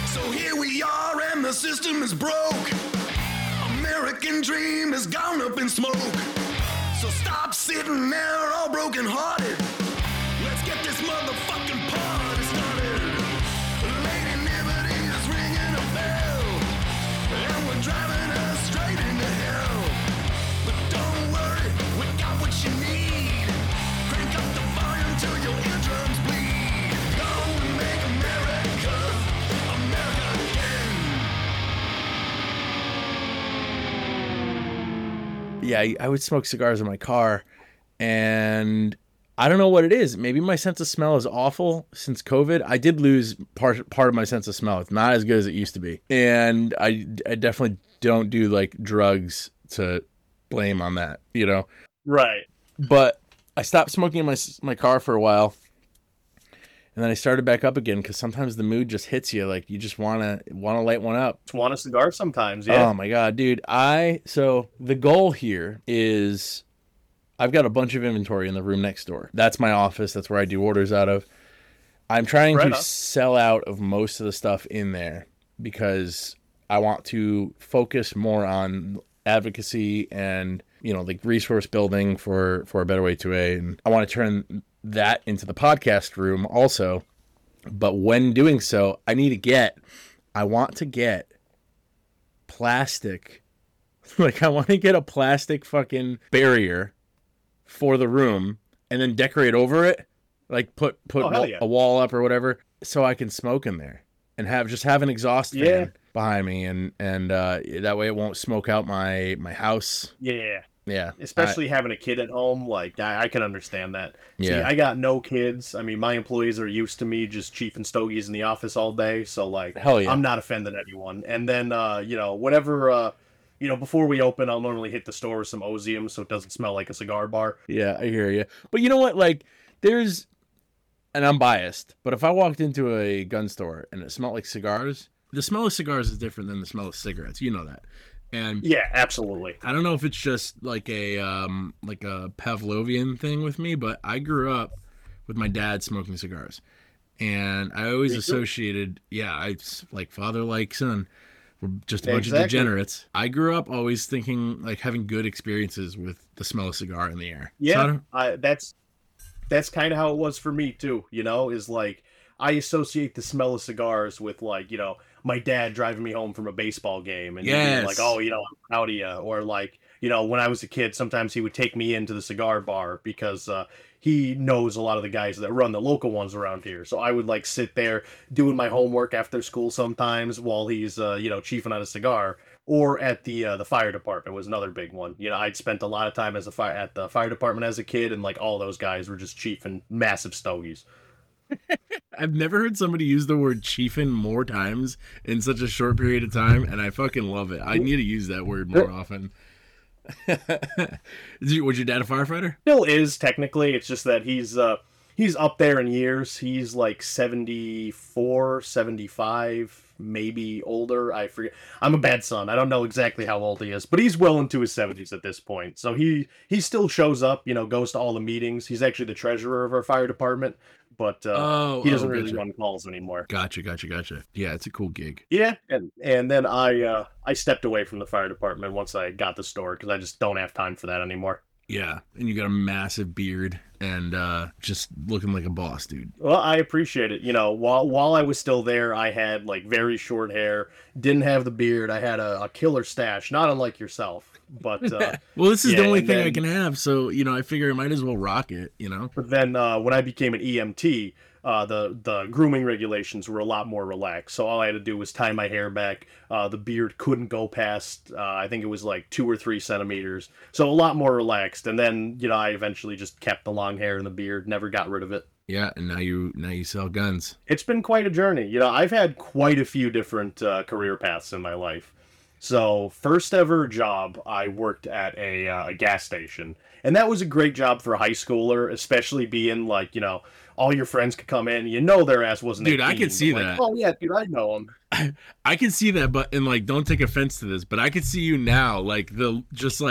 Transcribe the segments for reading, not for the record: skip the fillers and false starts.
So here we are and the system is broke. American dream has gone up in smoke. So stop sitting there all broken hearted. Let's get this motherfucking party started. Lady Liberty is ringing a bell, and we're driving us straight into hell. But don't worry, we got what you need. Crank up the volume till your eardrums bleed. Gonna make America again. Yeah, I would smoke cigars in my car, and I don't know what it is. Maybe my sense of smell is awful since COVID. I did lose part of my sense of smell. It's not as good as it used to be. And I definitely don't do like drugs to blame on that, you know? Right. But I stopped smoking in my car for a while. And then I started back up again because sometimes the mood just hits you. Like you just want to light one up. Just want a cigar sometimes, yeah. Oh my God, dude. So the goal here is I've got a bunch of inventory in the room next door. That's my office. That's where I do orders out of. I'm trying to sell out of most of the stuff in there because I want to focus more on advocacy and, you know, like resource building for a better way to a. And I want to turn that into the podcast room also. But when doing so, I want to get plastic. Like I want to get a plastic fucking barrier for the room and then decorate over it, like put a wall up or whatever, so I can smoke in there and have an exhaust fan behind me, and that way it won't smoke out my house. Yeah. Especially having a kid at home, like I can understand that. Yeah. See, I got no kids. I mean, my employees are used to me just chiefing stogies in the office all day, so like, hell yeah. I'm not offending anyone. And then whatever. Before we open, I'll normally hit the store with some Ozium so it doesn't smell like a cigar bar. Yeah, I hear you. But you know what? Like, and I'm biased, but if I walked into a gun store and it smelled like cigars, the smell of cigars is different than the smell of cigarettes. You know that. And yeah, absolutely. I don't know if it's just like a Pavlovian thing with me, but I grew up with my dad smoking cigars. And I always associated, it's like father like son. We're just a bunch of degenerates. I grew up always thinking, like, having good experiences with the smell of cigar in the air. Yeah, so that's kind of how it was for me, too, is like, I associate the smell of cigars with, like, my dad driving me home from a baseball game. And being like, oh, I'm proud of you. Or, like, when I was a kid, sometimes he would take me into the cigar bar because he knows a lot of the guys that run the local ones around here. So I would like sit there doing my homework after school sometimes while he's, chiefing on a cigar. Or at the fire department was another big one. I'd spent a lot of time at the fire department as a kid, and like all those guys were just chiefing massive stogies. I've never heard somebody use the word chiefing more times in such a short period of time, and I fucking love it. I need to use that word more often. Was your dad a firefighter? Still is, technically. It's just that he's up there in years. He's like 74, 75, maybe older. I forget. I'm a bad son. I don't know exactly how old he is, but he's well into his 70s at this point. So he still shows up, goes to all the meetings. He's actually the treasurer of our fire department, but he doesn't really run calls anymore. Gotcha. Yeah, it's a cool gig. Yeah, and then I stepped away from the fire department once I got the store because I just don't have time for that anymore. Yeah, and you got a massive beard and just looking like a boss, dude. Well, I appreciate it. While I was still there, I had like very short hair, didn't have the beard. I had a killer stash, not unlike yourself. But well, this is the only thing I can have, so I figure I might as well rock it. But then when I became an EMT, the grooming regulations were a lot more relaxed. So all I had to do was tie my hair back. The beard couldn't go past, I think it was like 2 or 3 centimeters. So a lot more relaxed. And then, I eventually just kept the long hair and the beard, never got rid of it. Yeah, and now you sell guns. It's been quite a journey. I've had quite a few different career paths in my life. So first ever job, I worked at a gas station. And that was a great job for a high schooler, especially being like, all your friends could come in. Their ass wasn't 18. Dude, I can see that. Oh, yeah, dude, I know him. I can see that, but, and like, don't take offense to this, but I can see you now, like, the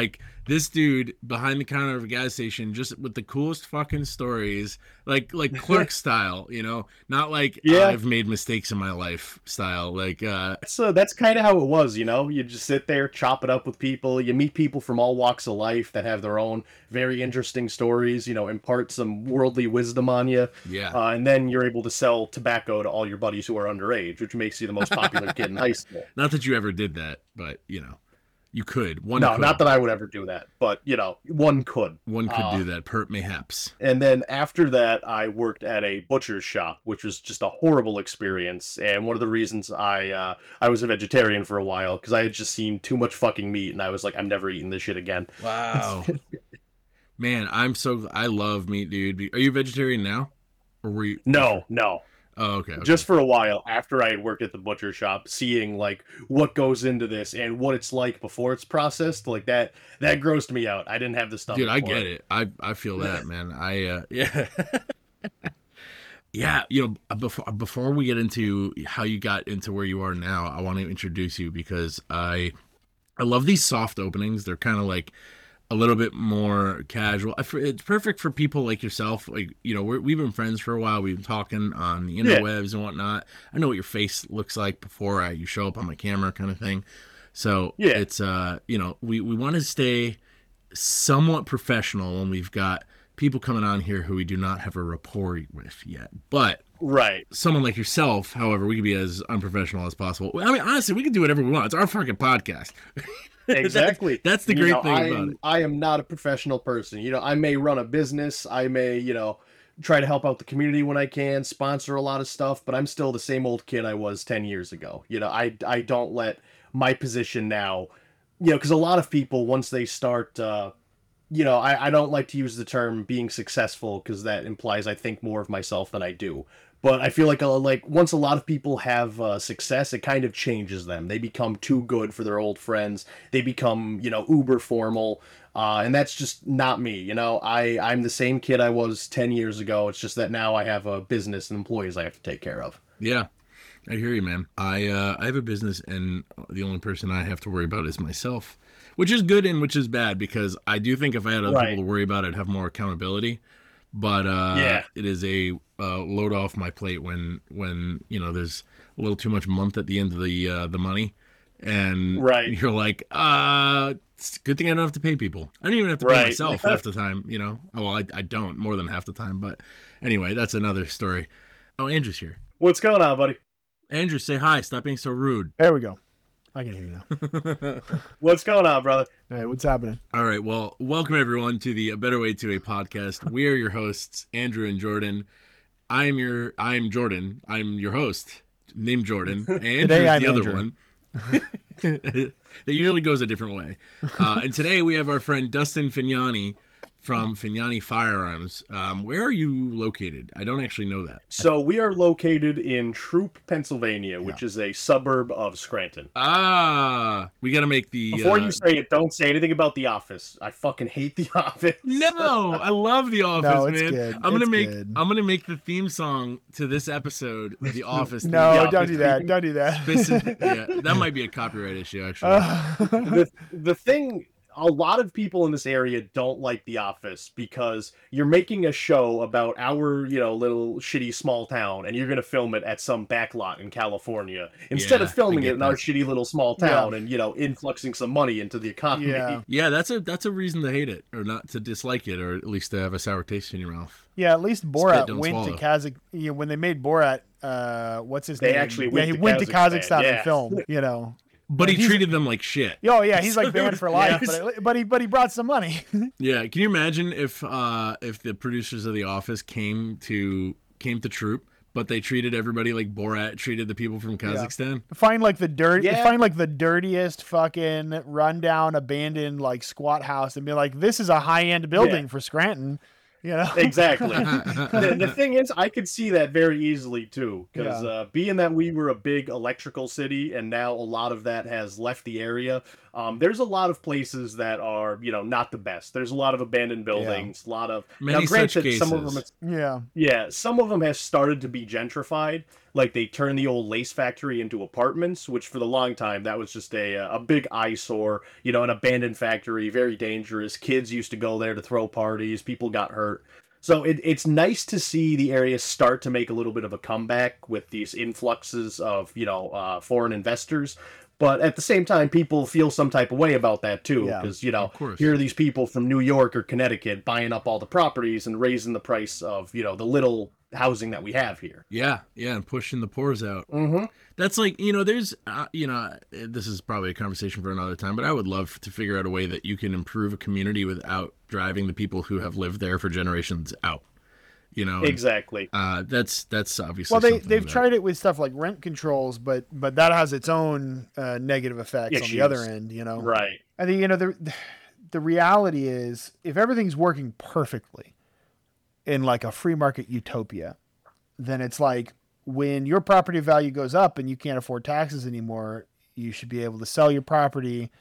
This dude behind the counter of a gas station, just with the coolest fucking stories, like Clerk style, you know, not like I've made mistakes in my life style. Like, so that's kind of how it was, you know. You just sit there, chop it up with people. You meet people from all walks of life that have their own very interesting stories. You know, impart some worldly wisdom on you. Yeah. And then you're able to sell tobacco to all your buddies who are underage, which makes you the most popular kid in high school. Not that you ever did that, but you know. You could. Not that I would ever do that, but, you know, one could. One could do that, mayhaps. And then after that, I worked at a butcher's shop, which was just a horrible experience. And one of the reasons I was a vegetarian for a while, because I had just seen too much fucking meat, and I was like, I'm never eating this shit again. Wow. Man, I love meat, dude. Are you a vegetarian now? Or were you? No. Oh, okay. Just for a while after I had worked at the butcher shop, seeing like what goes into this and what it's like before it's processed, like that grossed me out. I didn't have the stuff. Dude, I get it. I feel that, man. Yeah. Yeah, you know, before we get into how you got into where you are now, I want to introduce you because I love these soft openings. They're kind of like a little bit more casual. It's perfect for people like yourself. Like, you know, we've been friends for a while. We've been talking on the interwebs and whatnot. I know what your face looks like before you show up on my camera, kind of thing. So it's you know, we want to stay somewhat professional when we've got people coming on here who we do not have a rapport with yet. But someone like yourself, however, we can be as unprofessional as possible. I mean, honestly, we can do whatever we want. It's our fucking podcast. Exactly. That's the great thing about it. I am not a professional person. You know, I may run a business. I may, you know, try to help out the community when I can, sponsor a lot of stuff, but I'm still the same old kid I was 10 years ago. You know, I don't let my position now, you know, because a lot of people, once they start, you know, I don't like to use the term being successful because that implies I think more of myself than I do. But I feel like once a lot of people have success, it kind of changes them. They become too good for their old friends. They become, you know, uber formal. And that's just not me. You know, I'm the same kid I was 10 years ago. It's just that now I have a business and employees I have to take care of. Yeah, I hear you, man. I have a business and the only person I have to worry about is myself, which is good and which is bad because I do think if I had other people to worry about, I'd have more accountability. But it is a load off my plate when you know there's a little too much month at the end of the money, and you're like, it's a good thing I don't have to pay people. I don't even have to pay myself half the time. You know, well, I don't more than half the time. But anyway, that's another story. Oh, Andrew's here. What's going on, buddy? Andrew, say hi. Stop being so rude. There we go. I can hear you now. What's going on, brother? Hey, what's happening? All right. Well, welcome everyone to the A Better Way to a podcast. We are your hosts, Andrew and Jordan. I'm Jordan. I'm your host, named Jordan. And Andrew's the other one. It usually goes a different way. And today we have our friend Dustin Fignani from Fignani Firearms. Where are you located? I don't actually know that. So we are located in Troop, Pennsylvania, which is a suburb of Scranton. We got to make the... Before you say it, don't say anything about The Office. I fucking hate The Office. No, I love The Office, no, it's man. Good. I'm gonna make the theme song to this episode The Office. No, don't do that. Don't do that. Yeah, that might be a copyright issue, actually. The thing... A lot of people in this area don't like The Office because you're making a show about our, you know, little shitty small town, and you're going to film it at some backlot in California instead of filming it in our shitty little small town and, you know, influxing some money into the economy. Yeah, that's a reason to hate it or not to dislike it, or at least to have a sour taste in your mouth. Yeah, at least Borat went to Kazakhstan. You know, when they made Borat, what's his name? He went to Kazakhstan and filmed. You know. But he treated them like shit. Oh yeah, he's like banned for life. But he brought some money. Yeah, can you imagine if the producers of The Office came to Troop, but they treated everybody like Borat treated the people from Kazakhstan? Yeah. Find like the dirtiest fucking rundown, abandoned like squat house, and be like, this is a high end building for Scranton. You know? Exactly. The thing is, I could see that very easily too, because being that we were a big electrical city, and now a lot of that has left the area. There's a lot of places that are, you know, not the best. There's a lot of abandoned buildings, a lot of many such cases. Some of them, some of them has started to be gentrified, Like, they turned the old lace factory into apartments, which for the long time, that was just a big eyesore, you know, an abandoned factory, very dangerous. Kids used to go there to throw parties. People got hurt. So it's nice to see the area start to make a little bit of a comeback with these influxes of, you know, foreign investors. But at the same time, people feel some type of way about that too, because, you know, here are these people from New York or Connecticut buying up all the properties and raising the price of, you know, the little housing that we have here. Yeah, and pushing the pores out. Mm-hmm. That's like, you know, there's, you know, this is probably a conversation for another time, but I would love to figure out a way that you can improve a community without driving the people who have lived there for generations out. You know, exactly. That's obviously. Well, they've tried it with stuff like rent controls, but that has its own negative effects on the other end. You know, right? I think, you know, the reality is, if everything's working perfectly in like a free market utopia, then it's like, when your property value goes up and you can't afford taxes anymore, you should be able to sell your property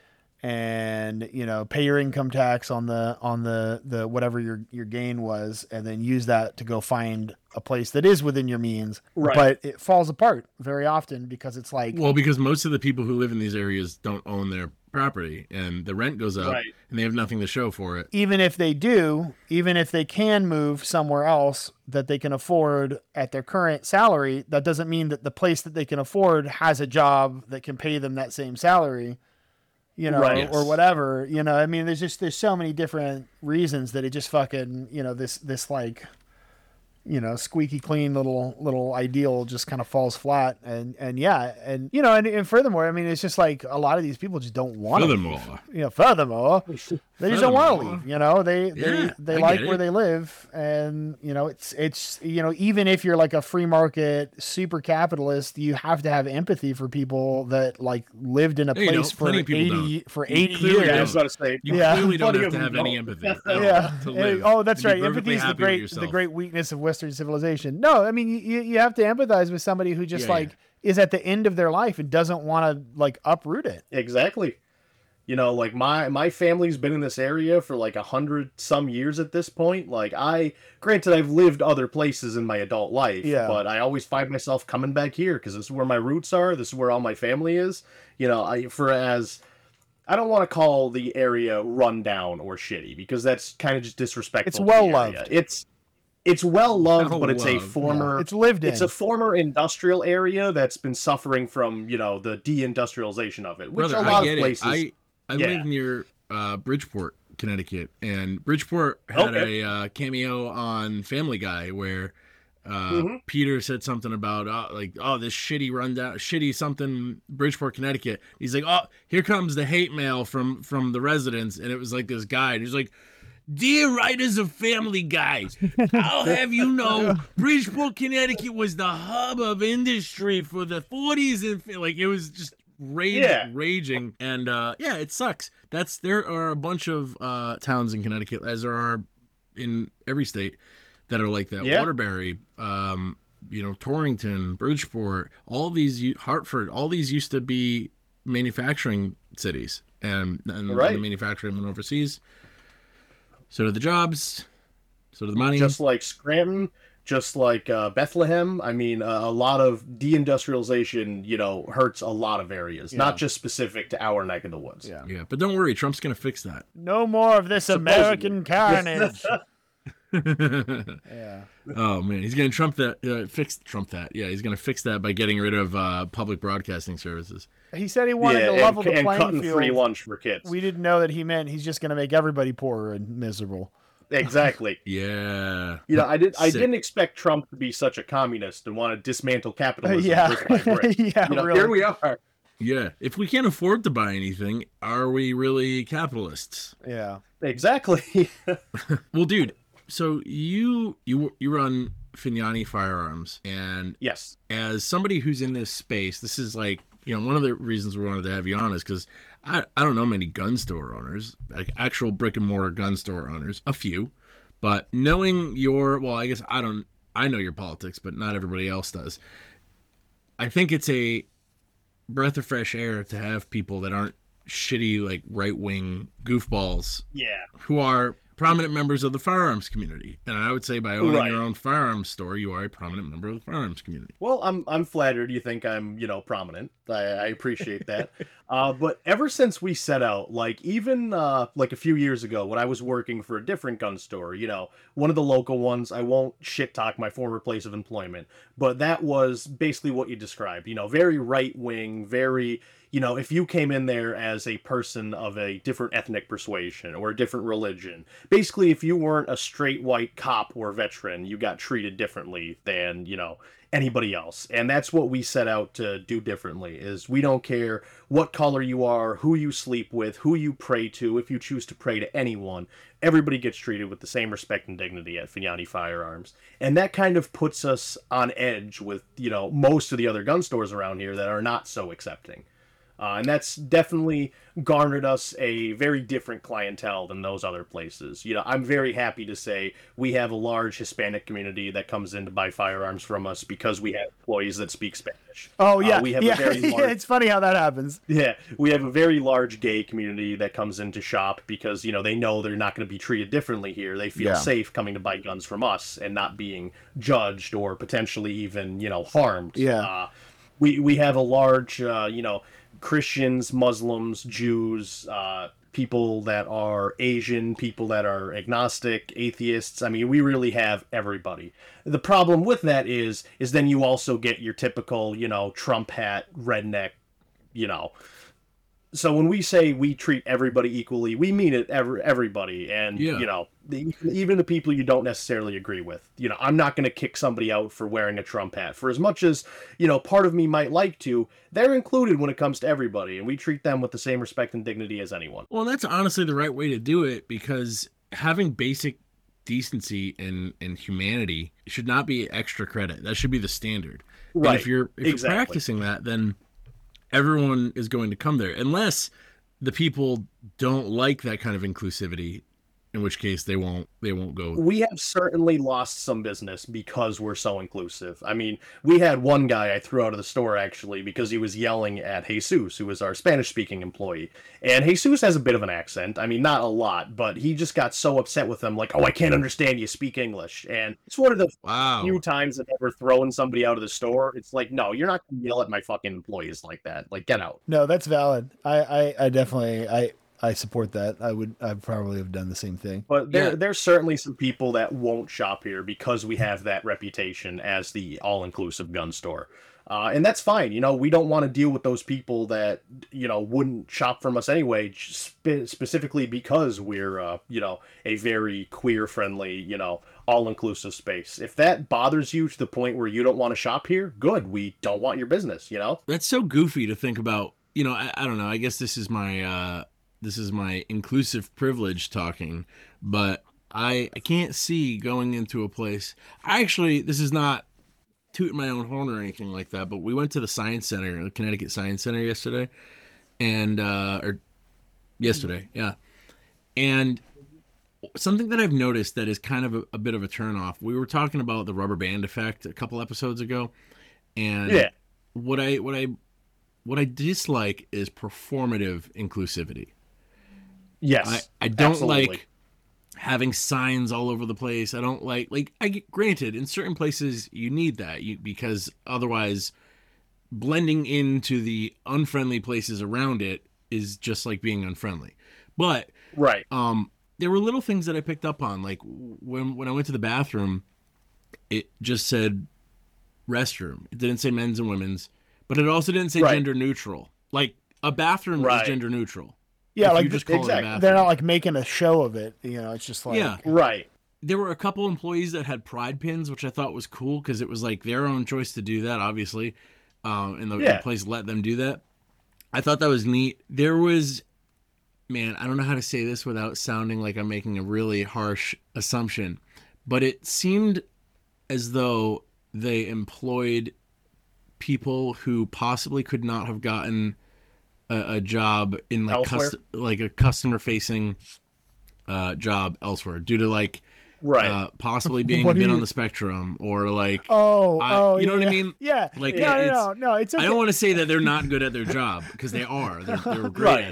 and, you know, pay your income tax on the whatever your gain was, and then use that to go find a place that is within your means. Right. But it falls apart very often because it's like, well, because most of the people who live in these areas don't own their property, and the rent goes up, and they have nothing to show for it. Even if they do, even if they can move somewhere else that they can afford at their current salary, that doesn't mean that the place that they can afford has a job that can pay them that same salary. You know, or whatever, you know, I mean, there's so many different reasons that it just fucking, you know, this like, you know, squeaky clean little ideal just kind of falls flat. And you know, and furthermore, I mean, it's just like a lot of these people just don't want to leave. You know, furthermore, they just don't want to leave, you know, they like where they live. And, you know, it's, you know, even if you're like a free market super capitalist, you have to have empathy for people that like lived in a place for 80 years. I was about to say, you clearly don't have to have any empathy. To live. Oh, that's right. Empathy is the great weakness of Western civilization. No, I mean, you have to empathize with somebody who just is at the end of their life and doesn't want to like uproot it. Exactly. You know, like my family's been in this area for like 100 some years at this point. Like, granted, I've lived other places in my adult life, but I always find myself coming back here because this is where my roots are. This is where all my family is. You know, I don't want to call the area rundown or shitty because that's kind of just disrespectful. It's well loved. It's well loved, but it's a former. It's lived in. It's a former industrial area that's been suffering from, you know, the deindustrialization of it, which a lot of places. I live near Bridgeport, Connecticut, and Bridgeport had a cameo on Family Guy where Peter said something about this shitty something Bridgeport, Connecticut. He's like, oh, here comes the hate mail from the residents, and it was like this guy, and he's like, dear writers of Family Guy, I'll have you know, Bridgeport, Connecticut was the hub of industry for the 40s, and like it was just raging, and it sucks. There are a bunch of towns in Connecticut, as there are in every state, that are like that. Waterbury, you know, Torrington, Bridgeport, all these, Hartford, all these used to be manufacturing cities, and the manufacturing went overseas. So do the jobs, so do the money. Just like Scranton, just like Bethlehem. I mean, a lot of deindustrialization, you know, hurts a lot of areas, not just specific to our neck of the woods. Yeah, but don't worry, Trump's going to fix that. No more of this American carnage. Oh man, he's going to fix that. Yeah, he's going to fix that by getting rid of public broadcasting services. He said he wanted to level the playing cutting field. Free lunch for kids. We didn't know that he meant he's just going to make everybody poorer and miserable. Exactly. Yeah. You know, I didn't expect Trump to be such a communist and want to dismantle capitalism. Brick by brick. You know, really. Here we are. Yeah. If we can't afford to buy anything, are we really capitalists? Yeah. Exactly. Well, dude, so you run Fignani Firearms, and yes, as somebody who's in this space, this is like, you know, one of the reasons we wanted to have you on is because I don't know many gun store owners, like actual brick and mortar gun store owners, a few, but knowing I know your politics, but not everybody else does. I think it's a breath of fresh air to have people that aren't shitty, like right-wing goofballs. Yeah. Who are prominent members of the firearms community. And I would say by owning your own firearms store, you are a prominent member of the firearms community. Well, I'm flattered you think I'm, prominent. I appreciate that. But ever since we set out, like even like a few years ago when I was working for a different gun store, one of the local ones, I won't shit talk my former place of employment, but that was basically what you described, very right wing, very, if you came in there as a person of a different ethnic persuasion or a different religion, basically if you weren't a straight white cop or veteran, you got treated differently than, anybody else. And that's what we set out to do differently, is we don't care what color you are, who you sleep with, who you pray to. If you choose to pray to anyone, everybody gets treated with the same respect and dignity at Vignani Firearms. And that kind of puts us on edge with, most of the other gun stores around here that are not so accepting. And that's definitely garnered us a very different clientele than those other places. I'm very happy to say we have a large Hispanic community that comes in to buy firearms from us because we have employees that speak Spanish. Oh, yeah. We have a very large... It's funny how that happens. Yeah, we have a very large gay community that comes in to shop because, they know they're not going to be treated differently here. They feel safe coming to buy guns from us and not being judged or potentially even, harmed. Yeah. We have a large, Christians, Muslims, Jews, people that are Asian, people that are agnostic, atheists. I mean, we really have everybody. The problem with that is then you also get your typical, Trump hat, redneck, So when we say we treat everybody equally, we mean it, everybody. And, even the people you don't necessarily agree with. I'm not going to kick somebody out for wearing a Trump hat. For as much as, part of me might like to, they're included when it comes to everybody. And we treat them with the same respect and dignity as anyone. Well, that's honestly the right way to do it, because having basic decency and humanity should not be extra credit. That should be the standard. Right. And if you're practicing that, then everyone is going to come there, unless the people don't like that kind of inclusivity, in which case they won't go. We have certainly lost some business because we're so inclusive. I mean, we had one guy I threw out of the store actually because he was yelling at Jesus, who was our Spanish-speaking employee. And Jesus has a bit of an accent. I mean, not a lot, but he just got so upset with him, like, "Oh, I can't understand you speak English." And it's one of the few times that ever throwing somebody out of the store. It's like, no, you're not going to yell at my fucking employees like that. Like, get out. No, that's valid. I definitely I support that. I'd probably have done the same thing. But there's certainly some people that won't shop here because we have that reputation as the all-inclusive gun store. And that's fine. We don't want to deal with those people that, wouldn't shop from us anyway, specifically because we're, a very queer-friendly, all-inclusive space. If that bothers you to the point where you don't want to shop here, good. We don't want your business, That's so goofy to think about. I don't know. I guess this is my inclusive privilege talking, but I can't see going into a place. This is not tooting my own horn or anything like that, but we went to the Science Center, the Connecticut Science Center yesterday, and and something that I've noticed that is kind of a bit of a turnoff. We were talking about the rubber band effect a couple episodes ago, and what I dislike is performative inclusivity. Yes, I don't absolutely. like having signs all over the place. I don't granted, in certain places you need that because otherwise blending into the unfriendly places around it is just like being unfriendly. But right. There were little things that I picked up on, like when I went to the bathroom, it just said restroom. It didn't say men's and women's, but it also didn't say gender neutral. Like a bathroom is gender neutral. Yeah, like just call it a bathroom. They're not like making a show of it. It's just like right. There were a couple employees that had pride pins, which I thought was cool because it was like their own choice to do that, obviously, and the place let them do that. I thought that was neat. There was, man, I don't know how to say this without sounding like I'm making a really harsh assumption, but it seemed as though they employed people who possibly could not have gotten a job in like a customer facing job elsewhere due to possibly being a bit on the spectrum or like you know what I mean? Yeah. Like no, it's okay. I don't want to say that they're not good at their job because they are. They're great at it.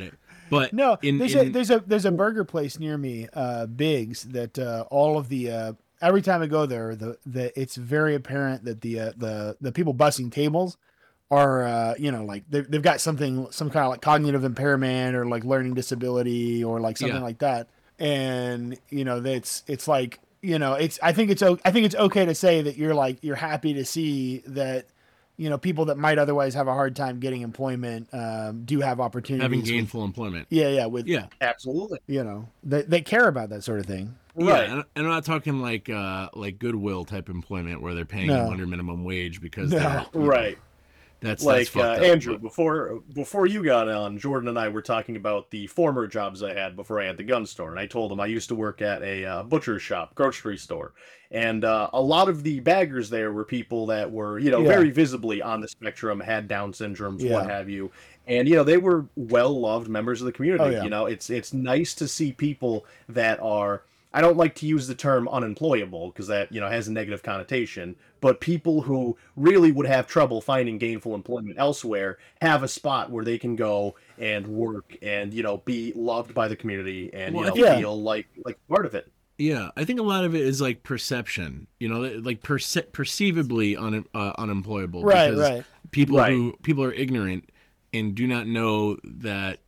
But no, there's a burger place near me, Biggs, that all of the every time I go there, it's very apparent that the people bussing tables are like they've got some kind of like cognitive impairment or like learning disability or like something like that, and it's like I think it's okay to say that you're happy to see that people that might otherwise have a hard time getting employment do have opportunities, having gainful employment. Yeah, absolutely. They care about that sort of thing. Right. Yeah, and I'm not talking like Goodwill type employment where they're paying them under minimum wage because they're right. That's like that's Andrew. Before you got on, Jordan and I were talking about the former jobs I had before I had the gun store, and I told him I used to work at a butcher shop, grocery store, and a lot of the baggers there were people that were very visibly on the spectrum, had Down syndromes, what have you, and they were well loved members of the community. It's nice to see people that are. I don't like to use the term unemployable because that, has a negative connotation, but people who really would have trouble finding gainful employment elsewhere have a spot where they can go and work and, be loved by the community and, feel like part of it. Yeah, I think a lot of it is like perception, like perceivably unemployable. Right. People are ignorant and do not know that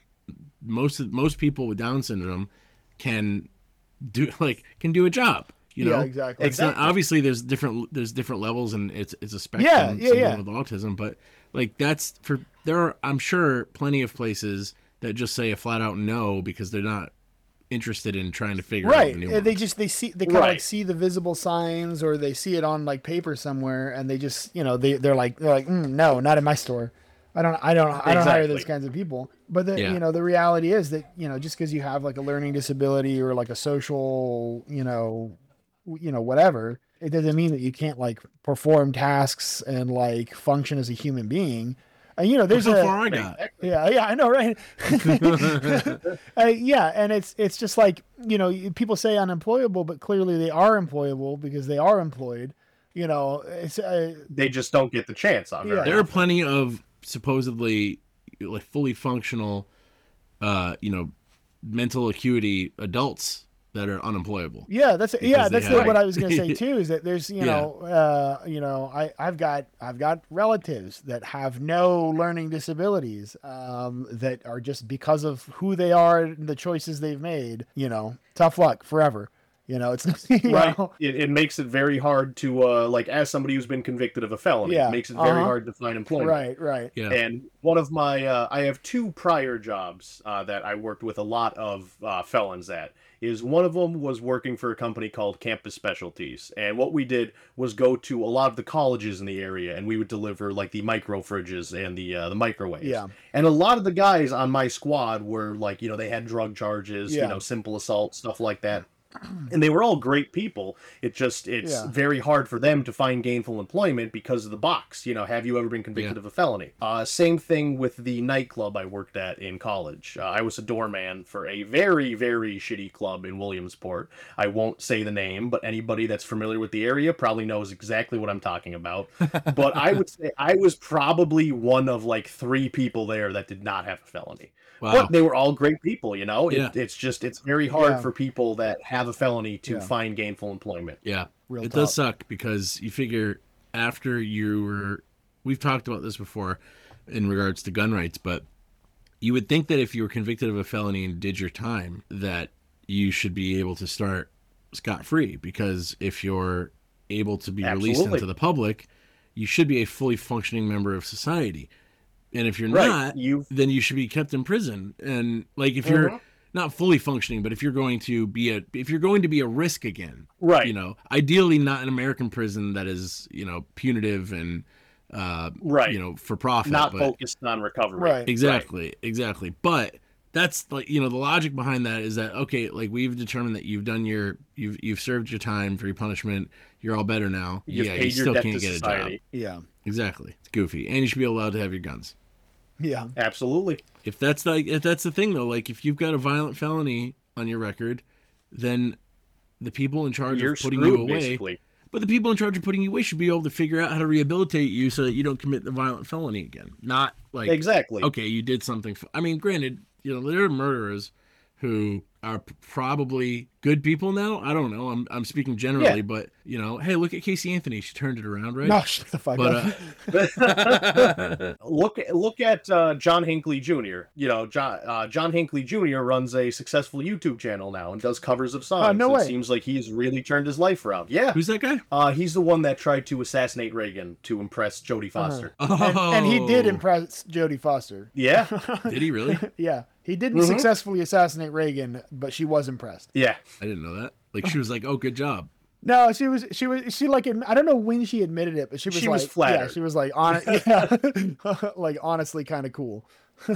most people with Down syndrome can do a job. Exactly. Not, obviously there's different levels and it's a spectrum. With autism, but like there are, I'm sure, plenty of places that just say a flat out no because they're not interested in trying to figure out new ones. They kind of like see the visible signs or they see it on like paper somewhere and they just they're like no, not in my store. I don't hire those kinds of people. But the reality is that, just because you have like a learning disability or like a social, whatever, it doesn't mean that you can't like perform tasks and like function as a human being. And there's how far I got. Yeah, I know, right? And it's just like, people say unemployable, but clearly they are employable because they are employed. It's they just don't get the chance on it. There are plenty of supposedly like fully functional mental acuity adults that are unemployable. That's what I was going to say too, is that there's I've got relatives that have no learning disabilities that are just because of who they are and the choices they've made, tough luck forever. It's right. It makes it very hard to as somebody who's been convicted of a felony, it makes it very hard to find employment. Right. Yeah. And one of my I have two prior jobs that I worked with a lot of felons at. Is one of them was working for a company called Campus Specialties, and what we did was go to a lot of the colleges in the area, and we would deliver like the micro fridges and the microwaves. Yeah. And a lot of the guys on my squad were like, they had drug charges, simple assault, stuff like that. And they were all great people. It's very hard for them to find gainful employment because of the box. Have you ever been convicted of a felony? Same thing with the nightclub I worked at in college. I was a doorman for a very, very shitty club in Williamsport. I won't say the name, but anybody that's familiar with the area probably knows exactly what I'm talking about. But I would say I was probably one of like 3 people there that did not have a felony. Wow. But they were all great people, It's very hard for people that have a felony to find gainful employment. Yeah, it does suck because you figure after we've talked about this before in regards to gun rights, but you would think that if you were convicted of a felony and did your time, that you should be able to start scot-free because if you're able to be released into the public, you should be a fully functioning member of society. And if you're not, then you should be kept in prison. And like if you're not fully functioning, but if you're going to be a risk again, right? Ideally not an American prison that is punitive and for profit, not focused on recovery. Right. Exactly. But that's like the logic behind that is that okay, like we've determined that you've served your time for your punishment. You're all better now. You still can't get society. A job. Yeah, exactly. It's goofy, and you should be allowed to have your guns. Yeah, absolutely. If that's the thing though, like if you've got a violent felony on your record, then the people in charge of putting you away, basically. But the people in charge of putting you away should be able to figure out how to rehabilitate you so that you don't commit the violent felony again. Not like exactly. Okay, you did something. I mean, granted, there are murderers who are probably good people now. I don't know. I'm speaking generally, but hey, look at Casey Anthony. She turned it around, right? No, shut the fuck up. Look at John Hinckley Jr. John Hinckley Jr. runs a successful YouTube channel now and does covers of songs. No way. It seems like he's really turned his life around. Yeah. Who's that guy? He's the one that tried to assassinate Reagan to impress Jodie Foster. And he did impress Jodie Foster. Yeah. Did he really? Yeah. He didn't successfully assassinate Reagan, but she was impressed. Yeah. I didn't know that. Like, she was like, "Oh, good job." No, she like, I don't know when she admitted it, but she was flattered. Yeah, she was like, like honestly kind of cool.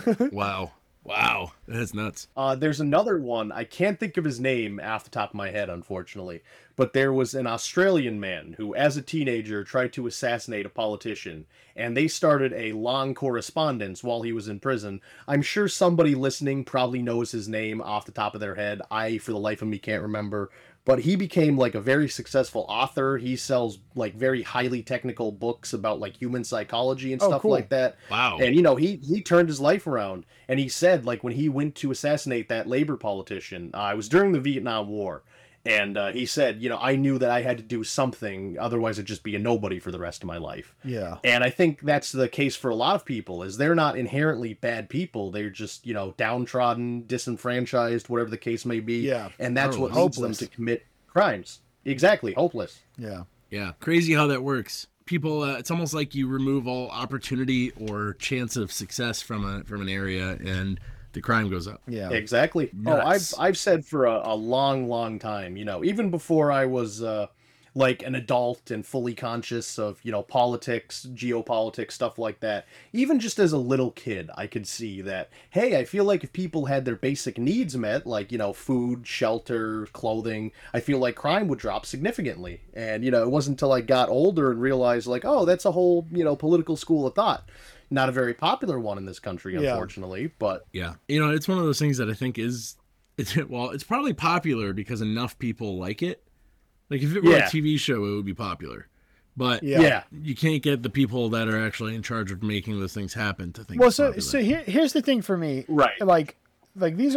Wow, that's nuts. There's another one. I can't think of his name off the top of my head, unfortunately. But there was an Australian man who, as a teenager, tried to assassinate a politician. And they started a long correspondence while he was in prison. I'm sure somebody listening probably knows his name off the top of their head. I, for the life of me, can't remember. But he became like a very successful author. He sells like very highly technical books about like human psychology and stuff like that. Wow. And he turned his life around. And he said like when he went to assassinate that labor politician, it was during the Vietnam War. And he said, I knew that I had to do something, otherwise I'd just be a nobody for the rest of my life. Yeah. And I think that's the case for a lot of people, is they're not inherently bad people. They're just, downtrodden, disenfranchised, whatever the case may be. Yeah. And that's what leads them to commit crimes. Exactly. Hopeless. Yeah. Yeah. Crazy how that works. People, it's almost like you remove all opportunity or chance of success from an area, and the crime goes up. Yeah, exactly. Nuts. I've said for a long time, even before I was like an adult and fully conscious of, politics, geopolitics, stuff like that. Even just as a little kid, I could see that, hey, I feel like if people had their basic needs met, like, food, shelter, clothing, I feel like crime would drop significantly. And, it wasn't until I got older and realized like, oh, that's a whole, political school of thought. Not a very popular one in this country, unfortunately, but... Yeah. It's one of those things that I think it's probably popular because enough people like it. Like, if it were a TV show, it would be popular. But you can't get the people that are actually in charge of making those things happen to think it's popular. So here's the thing for me. Right. Like these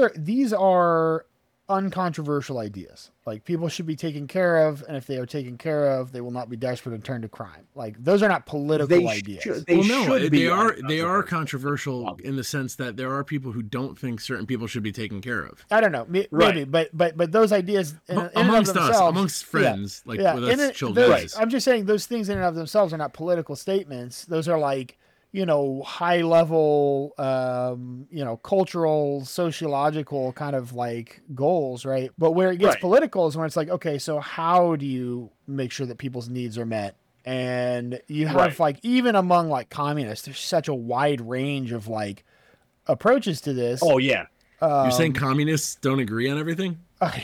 are uncontroversial ideas. Like, people should be taken care of, and if they are taken care of, they will not be desperate and turn to crime. Like, those are not political ideas. They are controversial in the sense that there are people who don't think certain people should be taken care of. I don't know, maybe, but those ideas amongst friends, with us children. I'm just saying those things in and of themselves are not political statements. Those are like, high level, cultural, sociological kind of like goals, right? But where it gets political is when it's like, okay, so how do you make sure that people's needs are met? And you have like, even among like communists, there's such a wide range of like approaches to this. Oh yeah. You're saying communists don't agree on everything?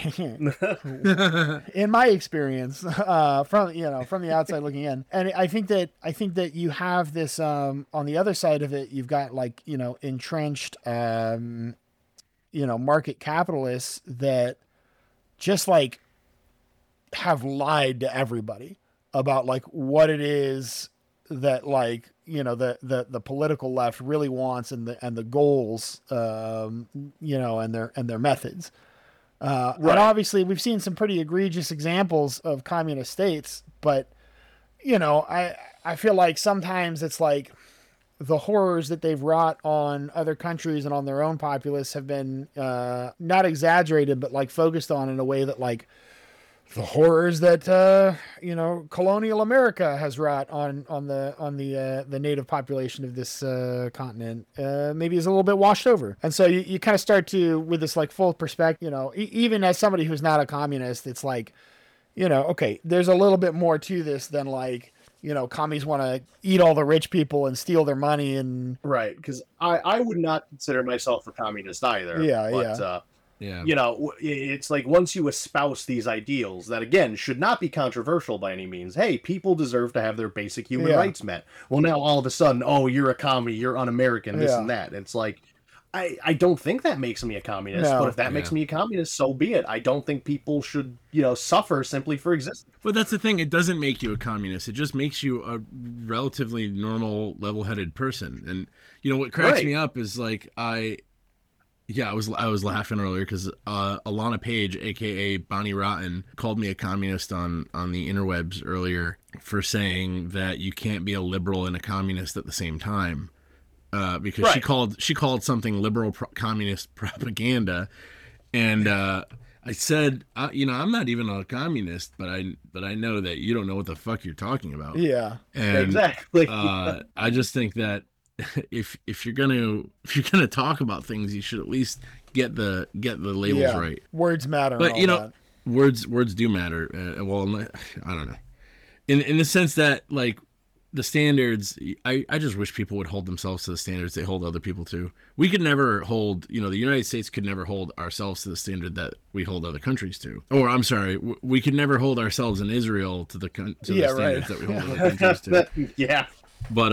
In my experience, from the outside looking in, and I think that you have this on the other side of it. You've got like entrenched market capitalists that just like have lied to everybody about like what it is that like the political left really wants and the goals and their methods. And obviously we've seen some pretty egregious examples of communist states, but I feel like sometimes it's like the horrors that they've wrought on other countries and on their own populace have been not exaggerated, but like focused on in a way that like the horrors that colonial America has wrought on the native population of this continent maybe is a little bit washed over. And so you kind of start to, with this like full perspective, even as somebody who's not a communist, it's like, okay, there's a little bit more to this than like, commies want to eat all the rich people and steal their money and because I would not consider myself a communist either. It's like once you espouse these ideals that, again, should not be controversial by any means. Hey, people deserve to have their basic human rights met. Well, now all of a sudden, oh, you're a commie, you're un-American, this and that. It's like, I don't think that makes me a communist, but if that makes me a communist, so be it. I don't think people should, suffer simply for existing. But that's the thing. It doesn't make you a communist. It just makes you a relatively normal, level-headed person. And, what cracks me up is like, Yeah, I was laughing earlier because Alana Page, aka Bonnie Rotten, called me a communist on the interwebs earlier for saying that you can't be a liberal and a communist at the same time. Because Right. she called something liberal communist propaganda, and I said, I'm not even a communist, but I know that you don't know what the fuck you're talking about. Yeah. And Exactly. I just think that if you're gonna talk about things, you should at least get the labels right. Words matter. But and all that. words do matter. Well, I don't know, in the sense that like the standards, I just wish people would hold themselves to the standards they hold other people to. We could never hold, the United States could never hold ourselves to the standard that we hold other countries to. Or I'm sorry, we could never hold ourselves in Israel to the standards that we hold other countries to. Yeah. But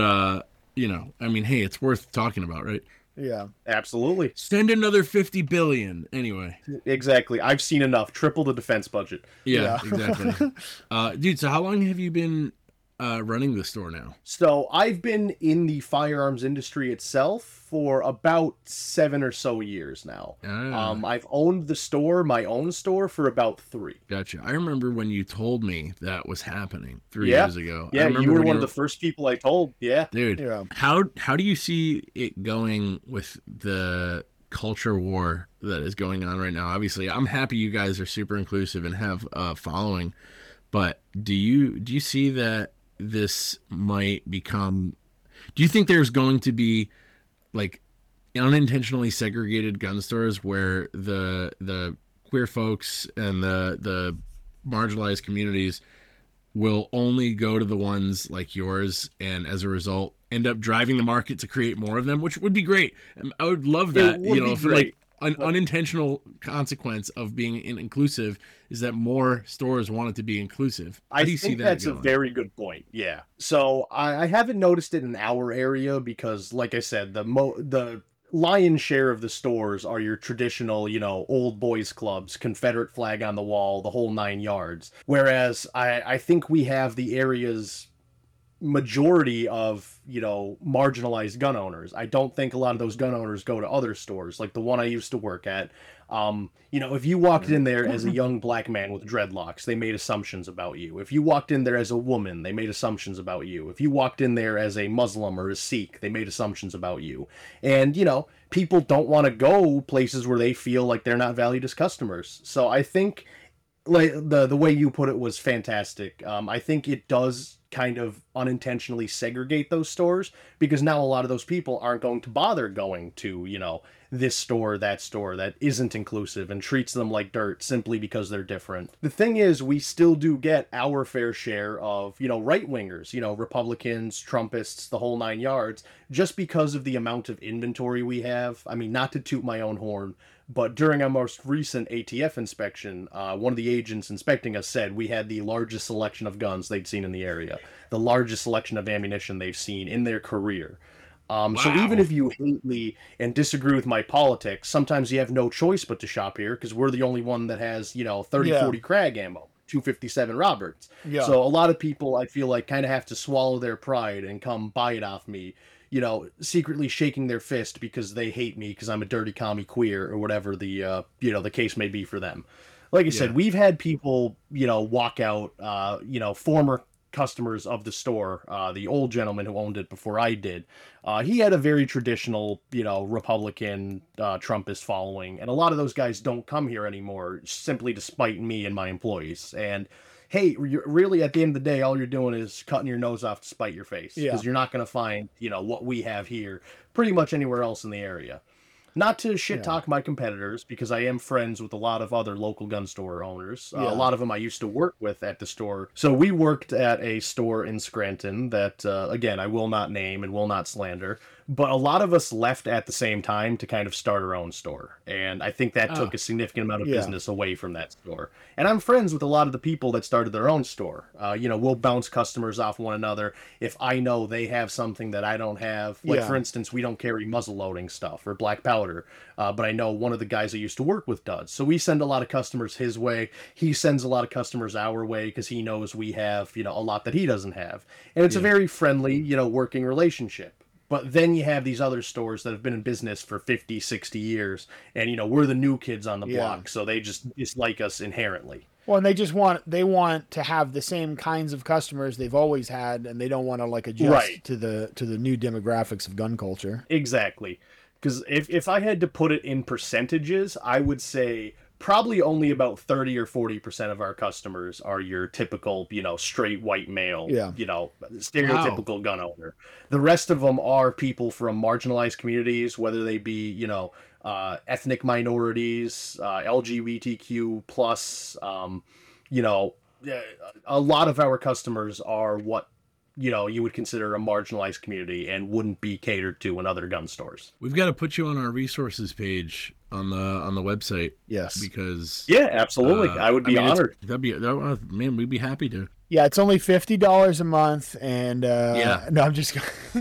I mean, hey, it's worth talking about, right? Yeah. Absolutely. Send another 50 billion anyway. Exactly. I've seen enough. Triple the defense budget. Yeah. Exactly. Dude, so how long have you been running the store now? So I've been in the firearms industry itself for about 7 or so years now. I've owned the store, my own store, for about 3. Gotcha. I remember when you told me that was happening 3 years ago. Yeah, you were one of the first people I told. Yeah. Dude, Yeah. how do you see it going with the culture war that is going on right now? Obviously, I'm happy you guys are super inclusive and have a following, but do you see that this might become, do you think there's going to be like unintentionally segregated gun stores where the queer folks and the marginalized communities will only go to the ones like yours, and as a result end up driving the market to create more of them, which would be great. I would love that. For like an unintentional consequence of being inclusive is that more stores want it to be inclusive. I think that's a very good point. Yeah. So I haven't noticed it in our area because, like I said, the lion's share of the stores are your traditional, old boys clubs, Confederate flag on the wall, the whole 9 yards. Whereas I think we have the area's majority of, marginalized gun owners. I don't think a lot of those gun owners go to other stores, like the one I used to work at. If you walked in there as a young black man with dreadlocks, they made assumptions about you. If you walked in there as a woman, they made assumptions about you. If you walked in there as a Muslim or a Sikh, they made assumptions about you. And, people don't want to go places where they feel like they're not valued as customers. So I think like the way you put it was fantastic. I think it does kind of unintentionally segregate those stores because now a lot of those people aren't going to bother going to, this store, that store that isn't inclusive and treats them like dirt simply because they're different. The thing is, we still do get our fair share of, right-wingers, Republicans, Trumpists, the whole 9 yards, just because of the amount of inventory we have. I mean, not to toot my own horn, but during our most recent ATF inspection, one of the agents inspecting us said we had the largest selection of guns they'd seen in the area, the largest selection of ammunition they've seen in their career. So even if you hate me and disagree with my politics, sometimes you have no choice but to shop here because we're the only one that has, 30-40 Krag ammo, 257 Roberts. Yeah. So a lot of people, I feel like, kind of have to swallow their pride and come buy it off me, secretly shaking their fist because they hate me because I'm a dirty commie queer or whatever the case may be for them. Like I said, we've had people, walk out, former customers of the store, the old gentleman who owned it before I did, he had a very traditional, Republican, Trumpist following, and a lot of those guys don't come here anymore simply to spite me and my employees. And hey, really, at the end of the day, all you're doing is cutting your nose off to spite your face because you're not going to find, what we have here pretty much anywhere else in the area. Not to shit talk my competitors, because I am friends with a lot of other local gun store owners. A lot of them I used to work with at the store. So we worked at a store in Scranton that, again, I will not name and will not slander. But a lot of us left at the same time to kind of start our own store. And I think that took a significant amount of business away from that store. And I'm friends with a lot of the people that started their own store. We'll bounce customers off one another if I know they have something that I don't have. Like, for instance, we don't carry muzzle loading stuff or black powder. But I know one of the guys I used to work with does. So we send a lot of customers his way. He sends a lot of customers our way because he knows we have, a lot that he doesn't have. And it's a very friendly, working relationship. But then you have these other stores that have been in business for 50, 60 years, and we're the new kids on the block, so they just dislike us inherently. Well, and they want to have the same kinds of customers they've always had, and they don't want to like adjust to the new demographics of gun culture. Exactly. Because if I had to put it in percentages, I would say probably only about 30 or 40% of our customers are your typical, straight white male, stereotypical gun owner. The rest of them are people from marginalized communities, whether they be, ethnic minorities, LGBTQ plus, a lot of our customers are what you would consider a marginalized community and wouldn't be catered to in other gun stores. We've got to put you on our resources page on the website. Yes, because absolutely, I would be honored. Man, we'd be happy to. Yeah, it's only $50 a month, and no, I'm just.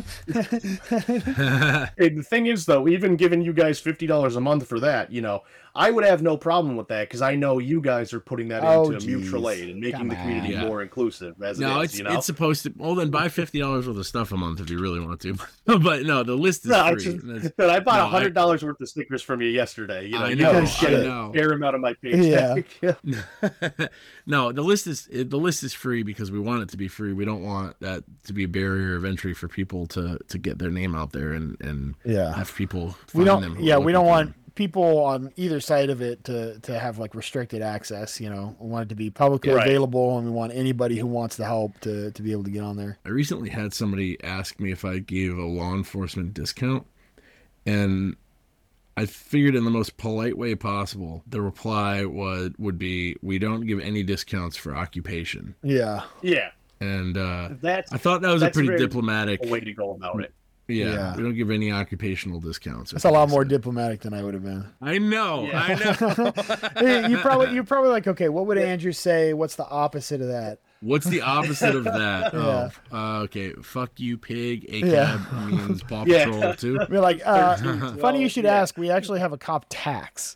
The thing is, though, even giving you guys $50 a month for that, I would have no problem with that because I know you guys are putting that into mutual aid and making the community more inclusive. It's supposed to. Well, then buy $50 worth of stuff a month if you really want to. But no, the list is free. I bought $100 worth of stickers from you yesterday. I know. A fair amount of my paycheck. Yeah. No, the list is free because we want it to be free. We don't want that to be a barrier of entry for people to get their name out there and have people find them. Yeah, we don't want people on either side of it to have like restricted access. We want it to be publicly available, and we want anybody who wants the help to be able to get on there. I recently had somebody ask me if I gave a law enforcement discount, and I figured in the most polite way possible, the reply would be, we don't give any discounts for occupation. Yeah. Yeah. And I thought that was a pretty diplomatic way to go about it. Yeah, we don't give any occupational discounts. That's a lot more diplomatic than I would have been. I know. You're probably like, okay, what would Andrew say? What's the opposite of that? What's the opposite of that? Okay, fuck you, pig. ACAB means Paw Patrol too. We're like, funny you should ask. We actually have a cop tax.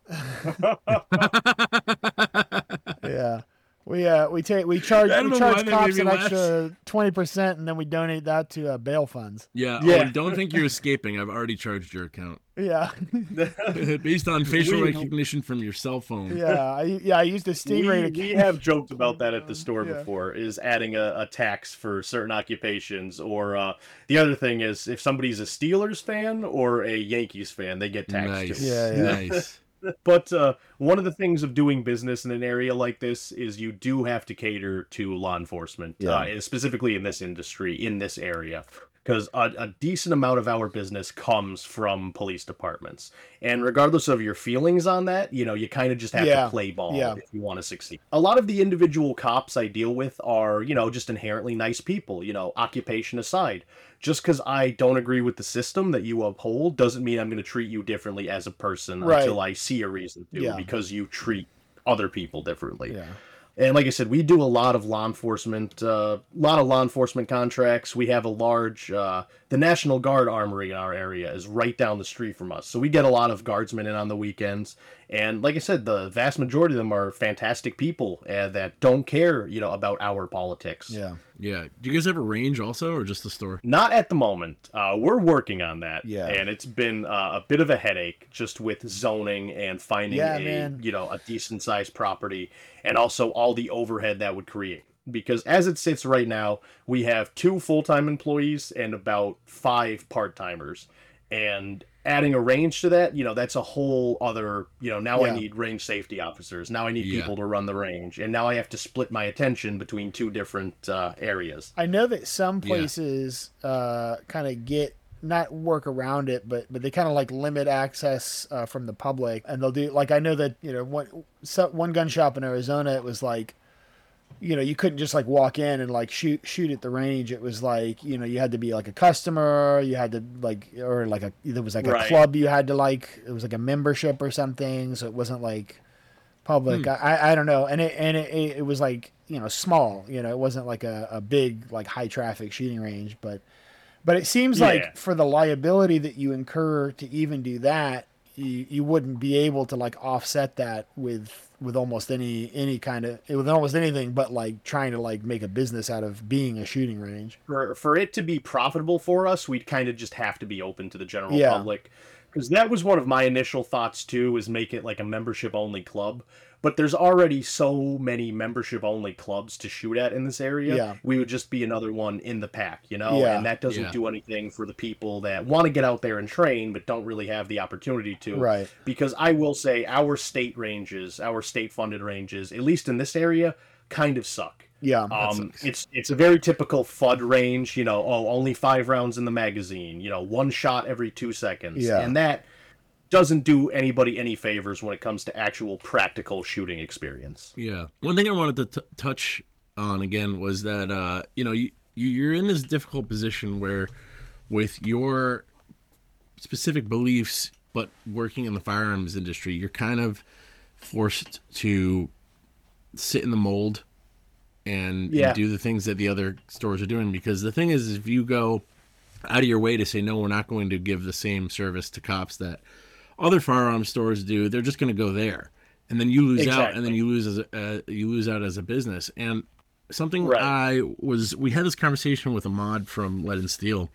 Yeah. We charge cops an extra 20%, and then we donate that to bail funds. Yeah. Oh, and don't think you're escaping. I've already charged your account. Yeah. Based on facial recognition from your cell phone. I used a Stingray. We have joked about that at the store before, is adding a tax for certain occupations, or the other thing is if somebody's a Steelers fan or a Yankees fan, they get taxed too. Nice. But one of the things of doing business in an area like this is you do have to cater to law enforcement, specifically in this industry, in this area, because a decent amount of our business comes from police departments. And regardless of your feelings on that, you kind of just have to play ball if you want to succeed. A lot of the individual cops I deal with are, just inherently nice people, occupation aside. Just because I don't agree with the system that you uphold doesn't mean I'm going to treat you differently as a person until I see a reason to, because you treat other people differently. Yeah. And like I said, we do a lot of law enforcement contracts. We have a large, the National Guard Armory in our area is right down the street from us. So we get a lot of guardsmen in on the weekends. And like I said, the vast majority of them are fantastic people that don't care, about our politics. Yeah. Yeah. Do you guys have a range also, or just the store? Not at the moment. We're working on that. Yeah. And it's been a bit of a headache just with zoning and finding a decent sized property, and also all the overhead that would create. Because as it sits right now, we have 2 full-time employees and about 5 part-timers. And adding a range to that, that's a whole other, now I need range safety officers. Now I need people to run the range. And now I have to split my attention between 2 different areas. I know that some places kind of not work around it, but they kind of like limit access from the public. And they'll do, like, I know that, one gun shop in Arizona, it was like, you couldn't just like walk in and like shoot at the range. It was like, you had to be like a customer, you had to like, or like there was like a club you had to like, it was like a membership or something. So it wasn't like public. I don't know. And it was like, small, it wasn't like a big, like high traffic shooting range, but it seems like for the liability that you incur to even do that, you wouldn't be able to like offset that with with almost any kind of with almost anything but like trying to like make a business out of being a shooting range. For it to be profitable for us, we'd kind of just have to be open to the general public. Because that was one of my initial thoughts too, was make it like a membership only club. But there's already so many membership only clubs to shoot at in this area. Yeah. We would just be another one in the pack, you know? Yeah. And that doesn't do anything for the people that want to get out there and train, but don't really have the opportunity to. Right. Because I will say our state ranges, our state funded ranges, at least in this area, kind of suck. Yeah. It's a very typical FUD range, you know, only 5 rounds in the magazine, you know, 1 shot every 2 seconds. Yeah. And that doesn't do anybody any favors when it comes to actual practical shooting experience. Yeah. One thing I wanted to touch on again was that, you know, you're in this difficult position where with your specific beliefs, but working in the firearms industry, you're kind of forced to sit in the mold and do the things that the other stores are doing. Because the thing is, if you go out of your way to say, no, we're not going to give the same service to cops that other firearms stores do, they're just going to go there, and then you lose out, and then you lose out as a business. And something we had this conversation with Ahmad from Lead and Steel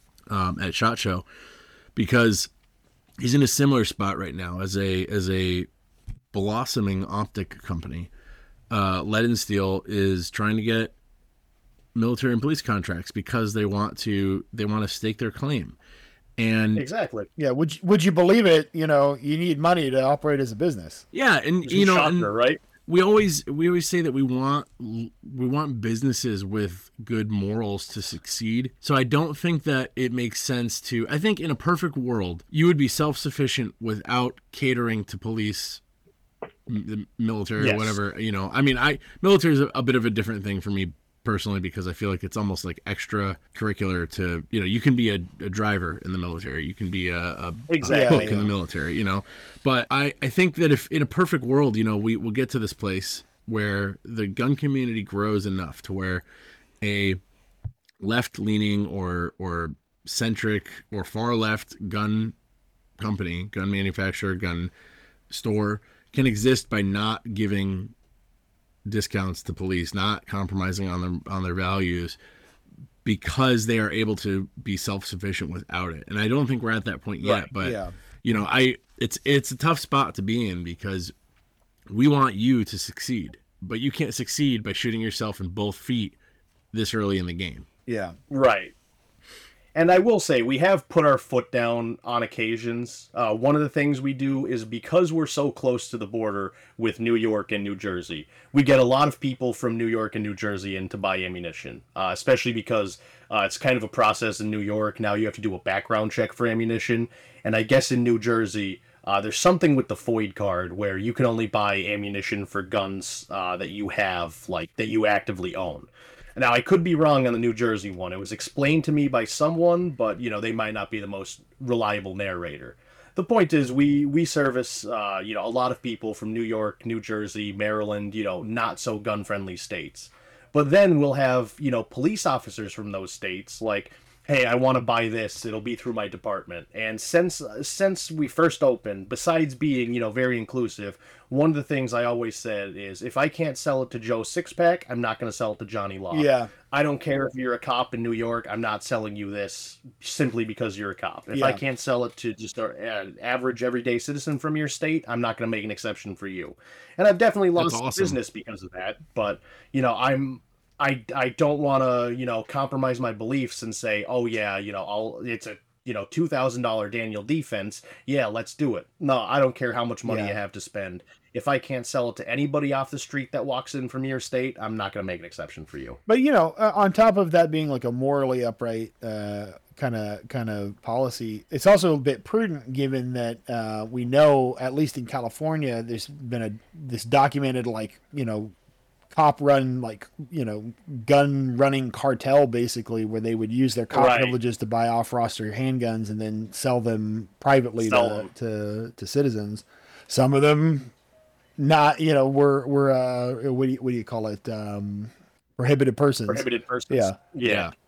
at SHOT Show, because he's in a similar spot right now as a blossoming optic company. Lead and Steel is trying to get military and police contracts because they want to stake their claim. And exactly. Yeah. Would you believe it? You know, you need money to operate as a business. Yeah. And, you know, shocker, right? We always say that we want businesses with good morals to succeed. So I don't think that it makes sense I think in a perfect world, you would be self-sufficient without catering to police, the military, or whatever, you know. I mean, military is a bit of a different thing for me personally, because I feel like it's almost like extracurricular to, you know, you can be a driver in the military, you can be a cook in the military, you know. But I think that if in a perfect world, you know, we'll get to this place where the gun community grows enough to where a left-leaning or centric or far left gun company, gun manufacturer, gun store can exist by not giving discounts to police, not compromising on their values, because they are able to be self-sufficient without it. And I don't think we're at that point yet, but you know, it's a tough spot to be in, because we want you to succeed, but you can't succeed by shooting yourself in both feet this early in the game. Yeah. Right. And I will say, we have put our foot down on occasions. One of the things we do is, because we're so close to the border with New York and New Jersey, we get a lot of people from New York and New Jersey in to buy ammunition, especially because it's kind of a process in New York. Now you have to do a background check for ammunition. And I guess in New Jersey, there's something with the FOID card where you can only buy ammunition for guns that you have, like, that you actively own. Now, I could be wrong on the New Jersey one. It was explained to me by someone, but, you know, they might not be the most reliable narrator. The point is, we service, you know, a lot of people from New York, New Jersey, Maryland, you know, not so gun-friendly states. But then we'll have, you know, police officers from those states, like, hey, I want to buy this, it'll be through my department. And since we first opened, besides being, you know, very inclusive, one of the things I always said is, if I can't sell it to Joe Sixpack, I'm not going to sell it to Johnny Law. Yeah. I don't care if you're a cop in New York, I'm not selling you this simply because you're a cop. If I can't sell it to just an average everyday citizen from your state, I'm not going to make an exception for you. And I've definitely lost business because of that, but, you know, I don't want to, you know, compromise my beliefs and say, oh yeah, you know, it's a, you know, $2,000 Daniel defense. Yeah, let's do it. No, I don't care how much money you have to spend. If I can't sell it to anybody off the street that walks in from your state, I'm not going to make an exception for you. But, you know, on top of that being like a morally upright kind of policy, it's also a bit prudent, given that we know, at least in California, there's been this documented, like, you know, cop run, like, you know, gun running cartel, basically, where they would use their cop privileges to buy off roster handguns and then sell them privately to citizens. Some of them not, you know, were what do you call it? Prohibited persons. Prohibited persons. Yeah.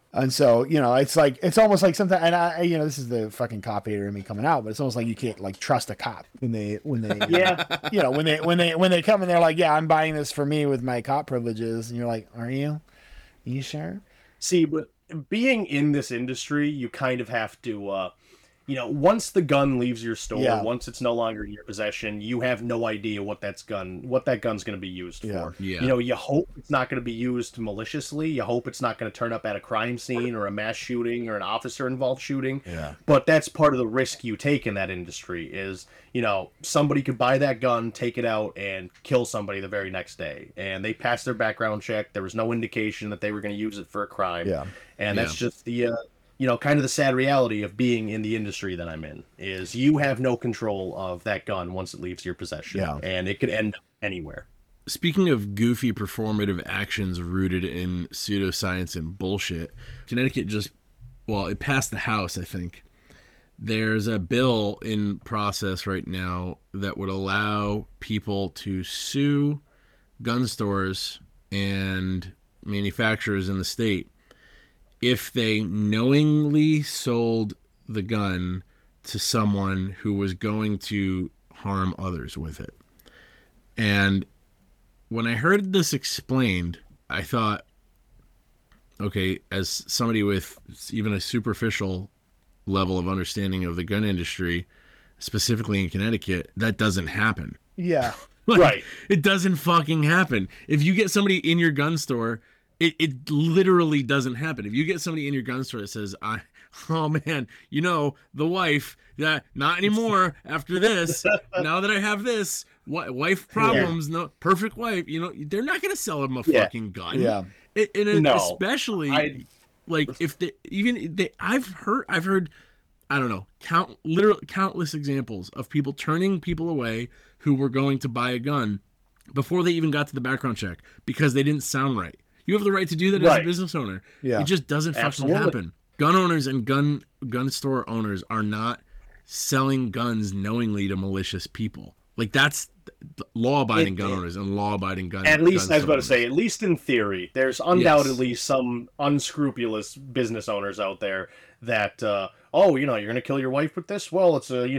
And so, it's almost like something, and this is the fucking cop hater in me coming out, but it's almost like you can't like trust a cop when they, yeah, when they come and they're like, yeah, I'm buying this for me with my cop privileges. And you're like, are you? You sure? See, but being in this industry, you kind of have to, once the gun leaves your store, once it's no longer in your possession, you have no idea what that gun's going to be used for. Yeah. You hope it's not going to be used maliciously. You hope it's not going to turn up at a crime scene or a mass shooting or an officer-involved shooting. Yeah. But that's part of the risk you take in that industry is, somebody could buy that gun, take it out, and kill somebody the very next day. And they passed their background check. There was no indication that they were going to use it for a crime. Yeah. And that's just the... kind of the sad reality of being in the industry that I'm in is you have no control of that gun once it leaves your possession. Yeah. And it could end up anywhere. Speaking of goofy performative actions rooted in pseudoscience and bullshit, Connecticut it passed the House, I think. There's a bill in process right now that would allow people to sue gun stores and manufacturers in the state if they knowingly sold the gun to someone who was going to harm others with it. And when I heard this explained, I thought, okay, as somebody with even a superficial level of understanding of the gun industry, specifically in Connecticut, that doesn't happen. Yeah. Right. It doesn't fucking happen. If you get somebody in your gun store, it literally doesn't happen. If you get somebody in your gun store that says, oh man, the wife, not anymore after this, now that I have this, wife problems, no perfect wife, they're not going to sell them a fucking gun. Yeah. Especially if I've heard, I don't know, countless examples of people turning people away who were going to buy a gun before they even got to the background check because they didn't sound right. You have the right to do that as a business owner. Yeah. It just doesn't fucking happen. Gun owners and gun store owners are not selling guns knowingly to malicious people. Like, that's law-abiding gun owners and law-abiding gun. At least, I was about to say, at least in theory, there's undoubtedly some unscrupulous business owners out there that, you're going to kill your wife with this? Well, it's a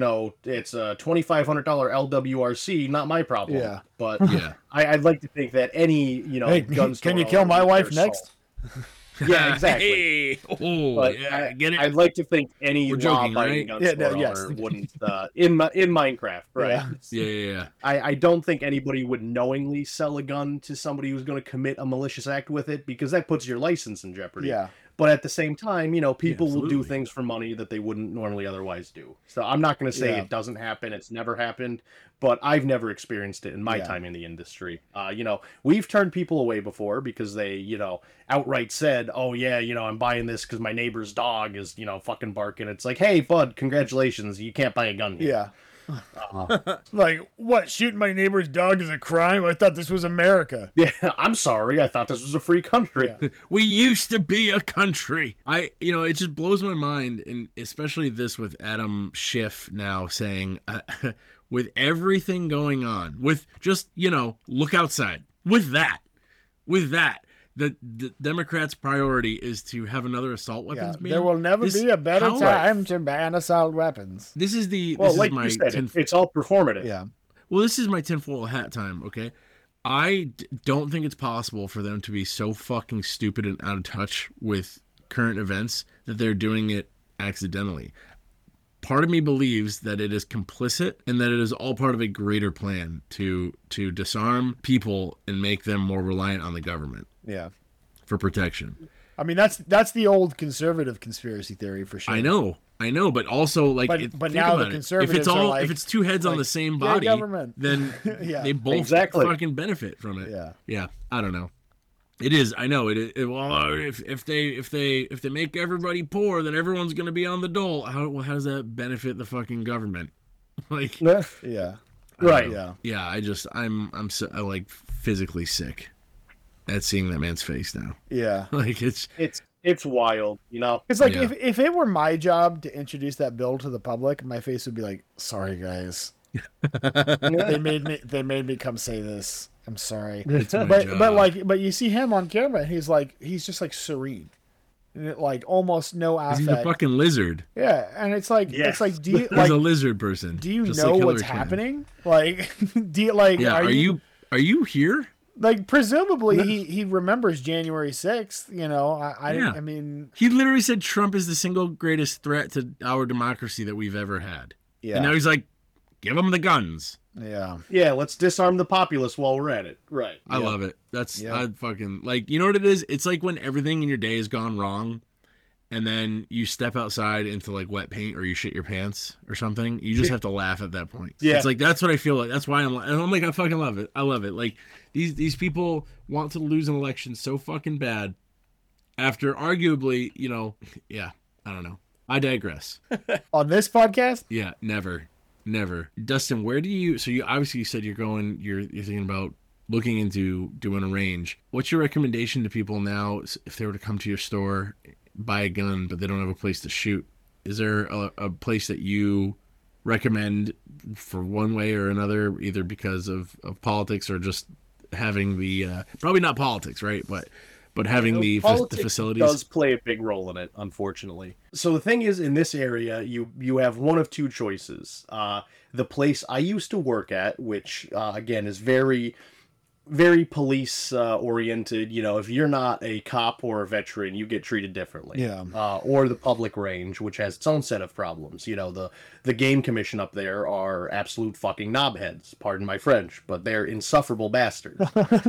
$2,500 LWRC, not my problem. Yeah. But I'd like to think that any, gun store can you kill my wife next? Yeah, exactly. Hey. Oh, but get it. I'd like to think any joking, law-abiding right? gun store owner wouldn't in Minecraft, right? Yeah. I don't think anybody would knowingly sell a gun to somebody who's going to commit a malicious act with it because that puts your license in jeopardy. Yeah. But at the same time, people will do things for money that they wouldn't normally otherwise do. So I'm not going to say it doesn't happen. It's never happened, but I've never experienced it in my time in the industry. We've turned people away before because they, outright said, oh yeah, I'm buying this because my neighbor's dog is, fucking barking. It's like, hey, bud, congratulations. You can't buy a gun here. Yeah. Like, what? Shooting my neighbor's dog is a crime? I thought this was America. Yeah, I'm sorry. I thought this was a free country. Yeah. We used to be a country. It just blows my mind, and especially this with Adam Schiff now saying, with everything going on, with just, look outside. With that, the Democrats' priority is to have another assault weapons ban. There will never be a better time to ban assault weapons. This is like you said, it's all performative. Yeah. Well, this is my tinfoil hat time, okay? I don't think it's possible for them to be so fucking stupid and out of touch with current events that they're doing it accidentally. Part of me believes that it is complicit and that it is all part of a greater plan to disarm people and make them more reliant on the government. Yeah. For protection. I mean, that's the old conservative conspiracy theory for sure. I know, but also but now the conservatives if it's two heads on the same body, then they both fucking benefit from it. Yeah. I don't know. It is. I know it. Well, if they make everybody poor, then everyone's going to be on the dole. How does that benefit the fucking government? Like, yeah, right. Yeah. I'm so, physically sick at seeing that man's face now. Yeah. Like it's wild, It's like if it were my job to introduce that bill to the public, my face would be like, "Sorry, guys, they made me come say this. I'm sorry." It's my job. But you see him on camera, and he's just like serene. like almost no affect. He's a fucking lizard. Yeah, and it's like do you He's like a lizard person. do you just know like what's Hillary happening? Like, do you like? Yeah, are you here? Like, presumably he remembers January 6th. You know, Yeah. I mean, He literally said Trump is the single greatest threat to our democracy that we've ever had. yeah, And now he's like, give them the guns. yeah. Yeah, let's disarm the populace while we're at it. Right. I Yeah. love it. That's Yeah. I fucking like. You know what it is? It's like when everything in your day has gone wrong, and then you step outside into like wet paint or you shit your pants or something. You just have to laugh at that point. Yeah. It's like that's what I feel like. That's why I'm like I fucking love it. I love it. Like these people want to lose an election so fucking bad after arguably, you know, yeah, I don't know. I digress. On this podcast, Yeah, never. Dustin, where do you? So you obviously said you're thinking about looking into doing a range. What's your recommendation to people now if they were to come to your store, buy a gun, but they don't have a place to shoot? Is there a place that you recommend for one way or another, either because of politics or just having the probably not politics, right? But having the facilities does play a big role in it, unfortunately. So the thing is, in this area, you have one of two choices. The place I used to work at, which again is very police oriented. You know, if you're not a cop or a veteran, you get treated differently. Yeah. Or the public range, which has its own set of problems. You know, the game commission up there are absolute fucking knobheads. Pardon my French, but they're insufferable bastards.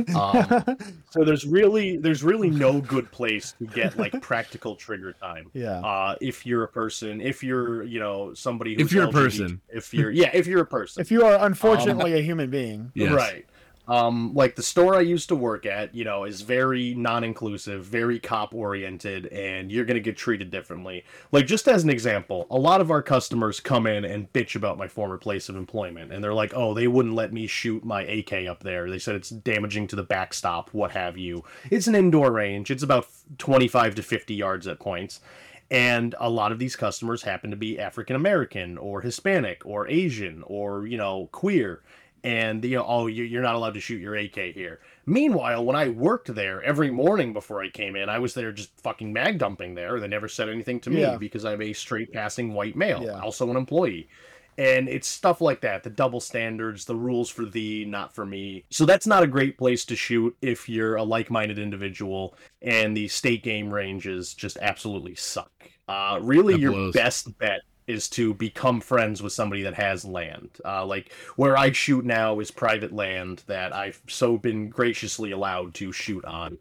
So there's really no good place to get like practical trigger time. Yeah. If you're a person, if you're somebody who's If you're a LGBT, person. if you're a person. if you are unfortunately a human being, Yes. Right. Like the store I used to work at, is very non-inclusive, very cop-oriented, and you're going to get treated differently. Like, just as an example, a lot of our customers come in and bitch about my former place of employment, and they're like, oh, they wouldn't let me shoot my AK up there. They said it's damaging to the backstop, what have you. It's an indoor range. It's about 25 to 50 yards at points. And a lot of these customers happen to be African American or Hispanic or Asian or, queer. And, oh, you're not allowed to shoot your AK here. Meanwhile, when I worked there every morning before I came in, I was there just fucking mag dumping there. They never said anything to me because I'm a straight passing white male, also an employee. And it's stuff like that, the double standards, the rules for thee, not for me. So that's not a great place to shoot if you're a like-minded individual, and the state game ranges just absolutely suck. Really, your best bet is to become friends with somebody that has land. Like where I shoot now is private land that I've been graciously allowed to shoot on.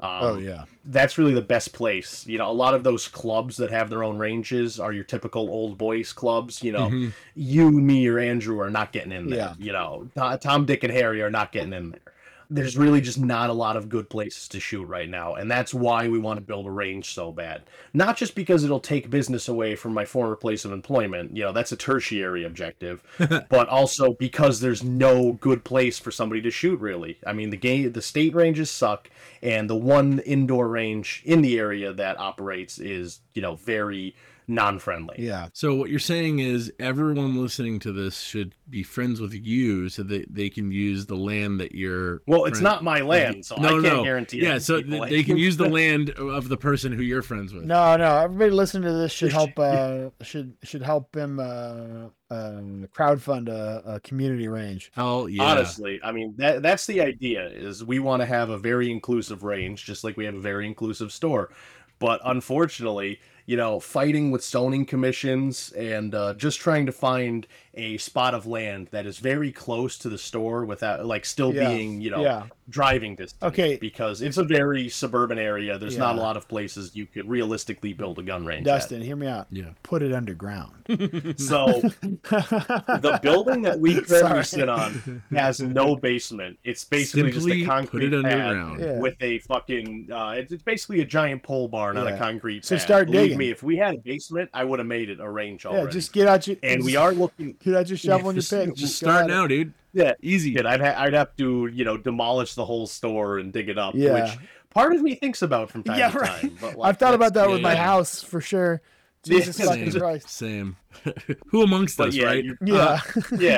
That's really the best place. A lot of those clubs that have their own ranges are your typical old boys clubs. You, me, or Andrew are not getting in there. Tom, Dick, and Harry are not getting in there. There's really just not a lot of good places to shoot right now, and that's why we want to build a range so bad. Not just because it'll take business away from my former place of employment, that's a tertiary objective, but also because there's no good place for somebody to shoot, really. I mean, the state ranges suck, and the one indoor range in the area that operates is, very non-friendly. yeah. So what you're saying is everyone listening to this should be friends with you so that they can use the land that you're... Well, it's not my land, so I can't guarantee it. Yeah, so they can use the land of the person who you're friends with. No. Everybody listening to this should help. Should help him crowdfund a community range. Hell yeah. Honestly, I mean that's the idea. Is we want to have a very inclusive range, just like we have a very inclusive store. But unfortunately, fighting with zoning commissions and just trying to find a spot of land that is very close to the store without still being, driving distance. Okay. Because it's a very suburban area. There's not a lot of places you could realistically build a gun range. Dustin, hear me out. Yeah. Put it underground. So the building that we currently sit on has no basement. It's basically just a concrete pad with a fucking it's basically a giant pole barn on a concrete pad. Start digging. Believe me, if we had a basement, I would have made it a range already. Yeah, just get out your... And we are looking... Get out your shovel and your pick. Just start now, dude. Yeah. Easy. And I'd have to, demolish the whole store and dig it up, Yeah. which part of me thinks about from time to time. But I've thought about that with my house, for sure. Jesus fucking Christ. Same. Who amongst us, right? Yeah.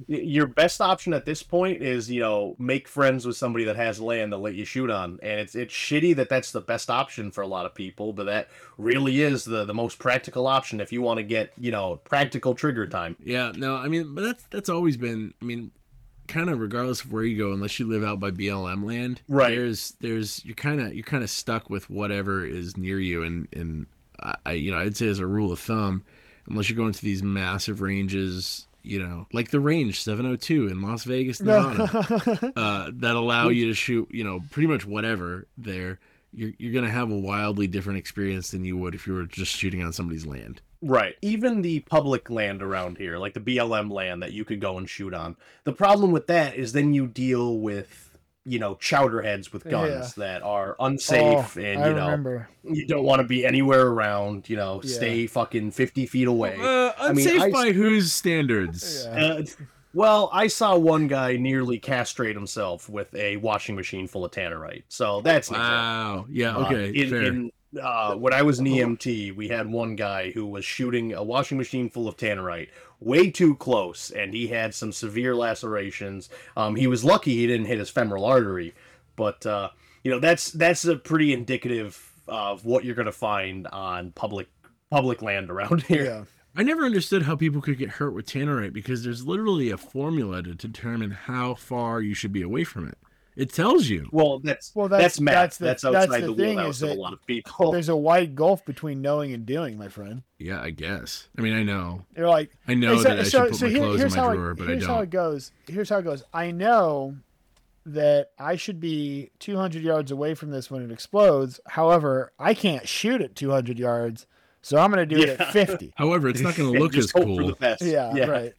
Your best option at this point is, make friends with somebody that has land to let you shoot on. And it's shitty that that's the best option for a lot of people, but that really is the most practical option if you want to get, practical trigger time. Yeah, no, I mean, but that's always been, I mean, kind of regardless of where you go, unless you live out by BLM land, right? You're kind of stuck with whatever is near you, and I'd say as a rule of thumb, unless you're going to these massive ranges, like the range 702 in Las Vegas, Nevada, that allow you to shoot, pretty much whatever there. You're gonna have a wildly different experience than you would if you were just shooting on somebody's land. Right. Even the public land around here, like the BLM land that you could go and shoot on. The problem with that is then you deal with, chowderheads with guns that are unsafe and, you don't want to be anywhere around, stay fucking 50 feet away. Unsafe by whose standards? Well, I saw one guy nearly castrate himself with a washing machine full of tannerite. So that's wow. Yeah, okay, fair. When I was an EMT, we had one guy who was shooting a washing machine full of tannerite way too close, and he had some severe lacerations. He was lucky he didn't hit his femoral artery, but that's a pretty indicative of what you're going to find on public land around here. Yeah. I never understood how people could get hurt with tannerite because there's literally a formula to determine how far you should be away from it. It tells you. Well, that's math. That's outside the wheelhouse of a lot of people. There's a wide gulf between knowing and doing, my friend. Yeah, I guess. I mean, I know. You're like, I know that I should put my clothes in my drawer, but I don't. Here's how it goes. I know that I should be 200 yards away from this when it explodes. However, I can't shoot at 200 yards, so I'm going to do it at 50. However, it's not going to look as cool. For the best. Yeah, right.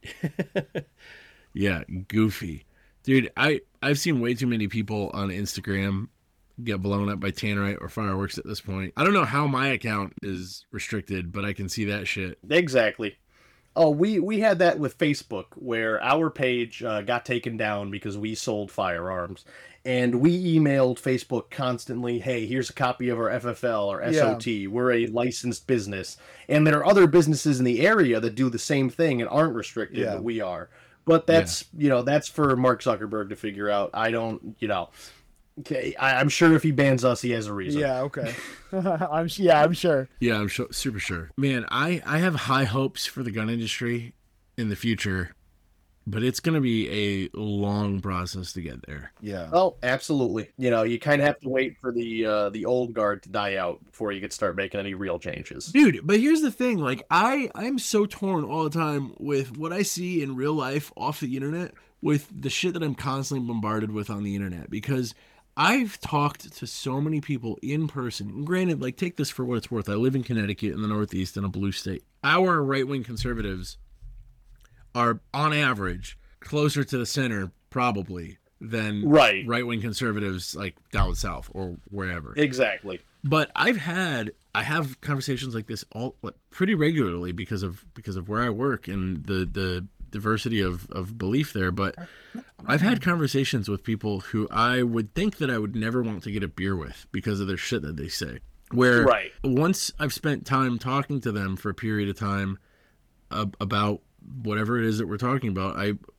Yeah, goofy. Dude, I've seen way too many people on Instagram get blown up by tannerite or fireworks at this point. I don't know how my account is restricted, but I can see that shit. Exactly. Oh, we had that with Facebook where our page got taken down because we sold firearms. And we emailed Facebook constantly, hey, here's a copy of our FFL or SOT. Yeah. We're a licensed business. And there are other businesses in the area that do the same thing and aren't restricted, but we are. But that's, that's for Mark Zuckerberg to figure out. I don't, okay. I'm sure if he bans us, he has a reason. Yeah, okay. I'm sure. Yeah, I'm super sure. Man, I have high hopes for the gun industry in the future, but it's going to be a long process to get there. Yeah. Oh, absolutely. You kind of have to wait for the old guard to die out before you could start making any real changes. Dude, but here's the thing. Like, I'm so torn all the time with what I see in real life off the internet with the shit that I'm constantly bombarded with on the internet, because I've talked to so many people in person. And granted, like, take this for what it's worth. I live in Connecticut in the Northeast in a blue state. Our right-wing conservatives are, on average, closer to the center, probably, than right-wing conservatives like down south or wherever. Exactly. But I have conversations like this pretty regularly because of where I work and the diversity of belief there. But I've had conversations with people who I would think that I would never want to get a beer with because of their shit that they say. Where once I've spent time talking to them for a period of time about whatever it is that we're talking about,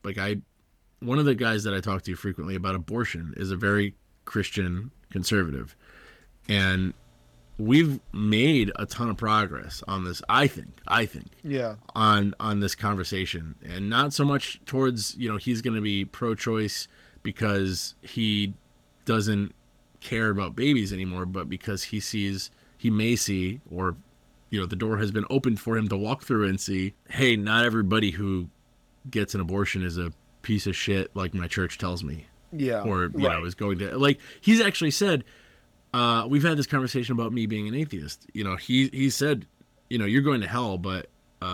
one of the guys that I talk to frequently about abortion is a very Christian conservative, and we've made a ton of progress on this. I think, on this conversation, and not so much towards he's going to be pro-choice because he doesn't care about babies anymore, but because he may see, or the door has been opened for him to walk through and see, hey, not everybody who gets an abortion is a piece of shit like my church tells me. Yeah. Or, is going to, like, he's actually said, we've had this conversation about me being an atheist. He said, you're going to hell, but,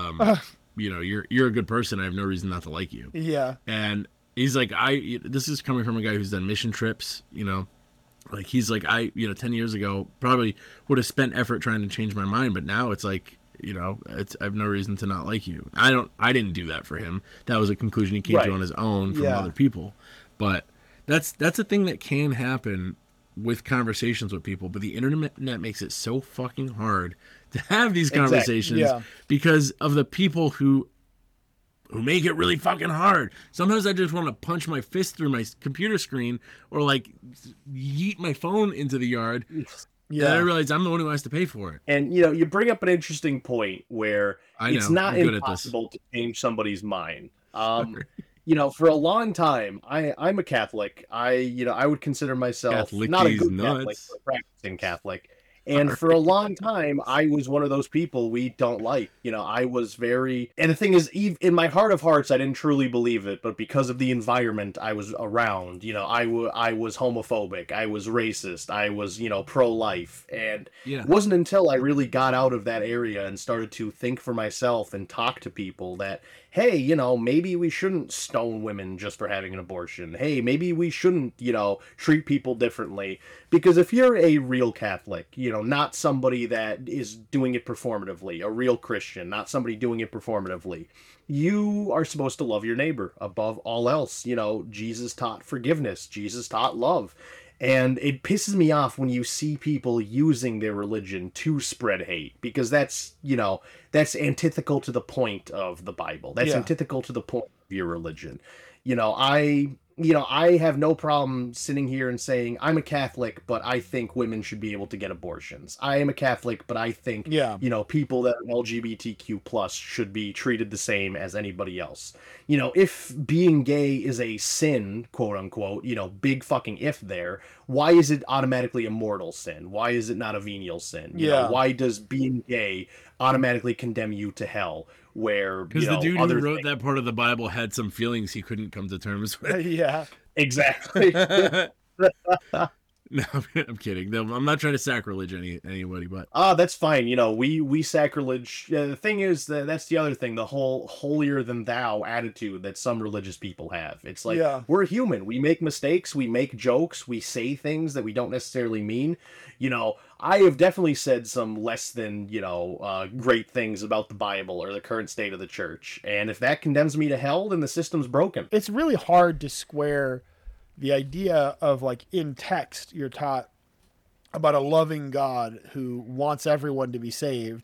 you're a good person. I have no reason not to like you. Yeah. And he's like, this is coming from a guy who's done mission trips, like, he's like, 10 years ago probably would have spent effort trying to change my mind, but now it's like, I have no reason to not like you. I didn't do that for him. That was a conclusion he came to on his own from other people. But that's a thing that can happen with conversations with people, but the internet makes it so fucking hard to have these conversations because of the people who who make it really fucking hard. Sometimes I just want to punch my fist through my computer screen or like yeet my phone into the yard. Yeah, and I realize I'm the one who has to pay for it. And you bring up an interesting point where it's not impossible to change somebody's mind. For a long time, I'm a Catholic. I would consider myself not a good Catholic, but a practicing Catholic. And for a long time, I was one of those people we don't like. I was very... And the thing is, in my heart of hearts, I didn't truly believe it. But because of the environment I was around, I was homophobic. I was racist. I was, pro-life. And it wasn't until I really got out of that area and started to think for myself and talk to people that, hey, maybe we shouldn't stone women just for having an abortion. Hey, maybe we shouldn't, treat people differently. Because if you're a real Catholic, not somebody that is doing it performatively, a real Christian, not somebody doing it performatively, you are supposed to love your neighbor above all else. Jesus taught forgiveness. Jesus taught love. And it pisses me off when you see people using their religion to spread hate, because that's antithetical to the point of the Bible. That's antithetical to the point of your religion. I have no problem sitting here and saying I'm a Catholic, but I think women should be able to get abortions. I am a Catholic, but I think, people that are LGBTQ plus should be treated the same as anybody else. If being gay is a sin, quote unquote, big fucking if there, why is it automatically a mortal sin? Why is it not a venial sin? Why does being gay automatically condemn you to hell? Where because the dude who wrote that part of the Bible had some feelings he couldn't come to terms with. Yeah, exactly. No, I'm kidding. No, I'm not trying to sacrilege anybody, but that's fine. We sacrilege. The thing is that's the other thing. The whole holier than thou attitude that some religious people have. It's like we're human. We make mistakes. We make jokes. We say things that we don't necessarily mean. I have definitely said some less than great things about the Bible or the current state of the church. And if that condemns me to hell, then the system's broken. It's really hard to square the idea of, like, in text you're taught about a loving God who wants everyone to be saved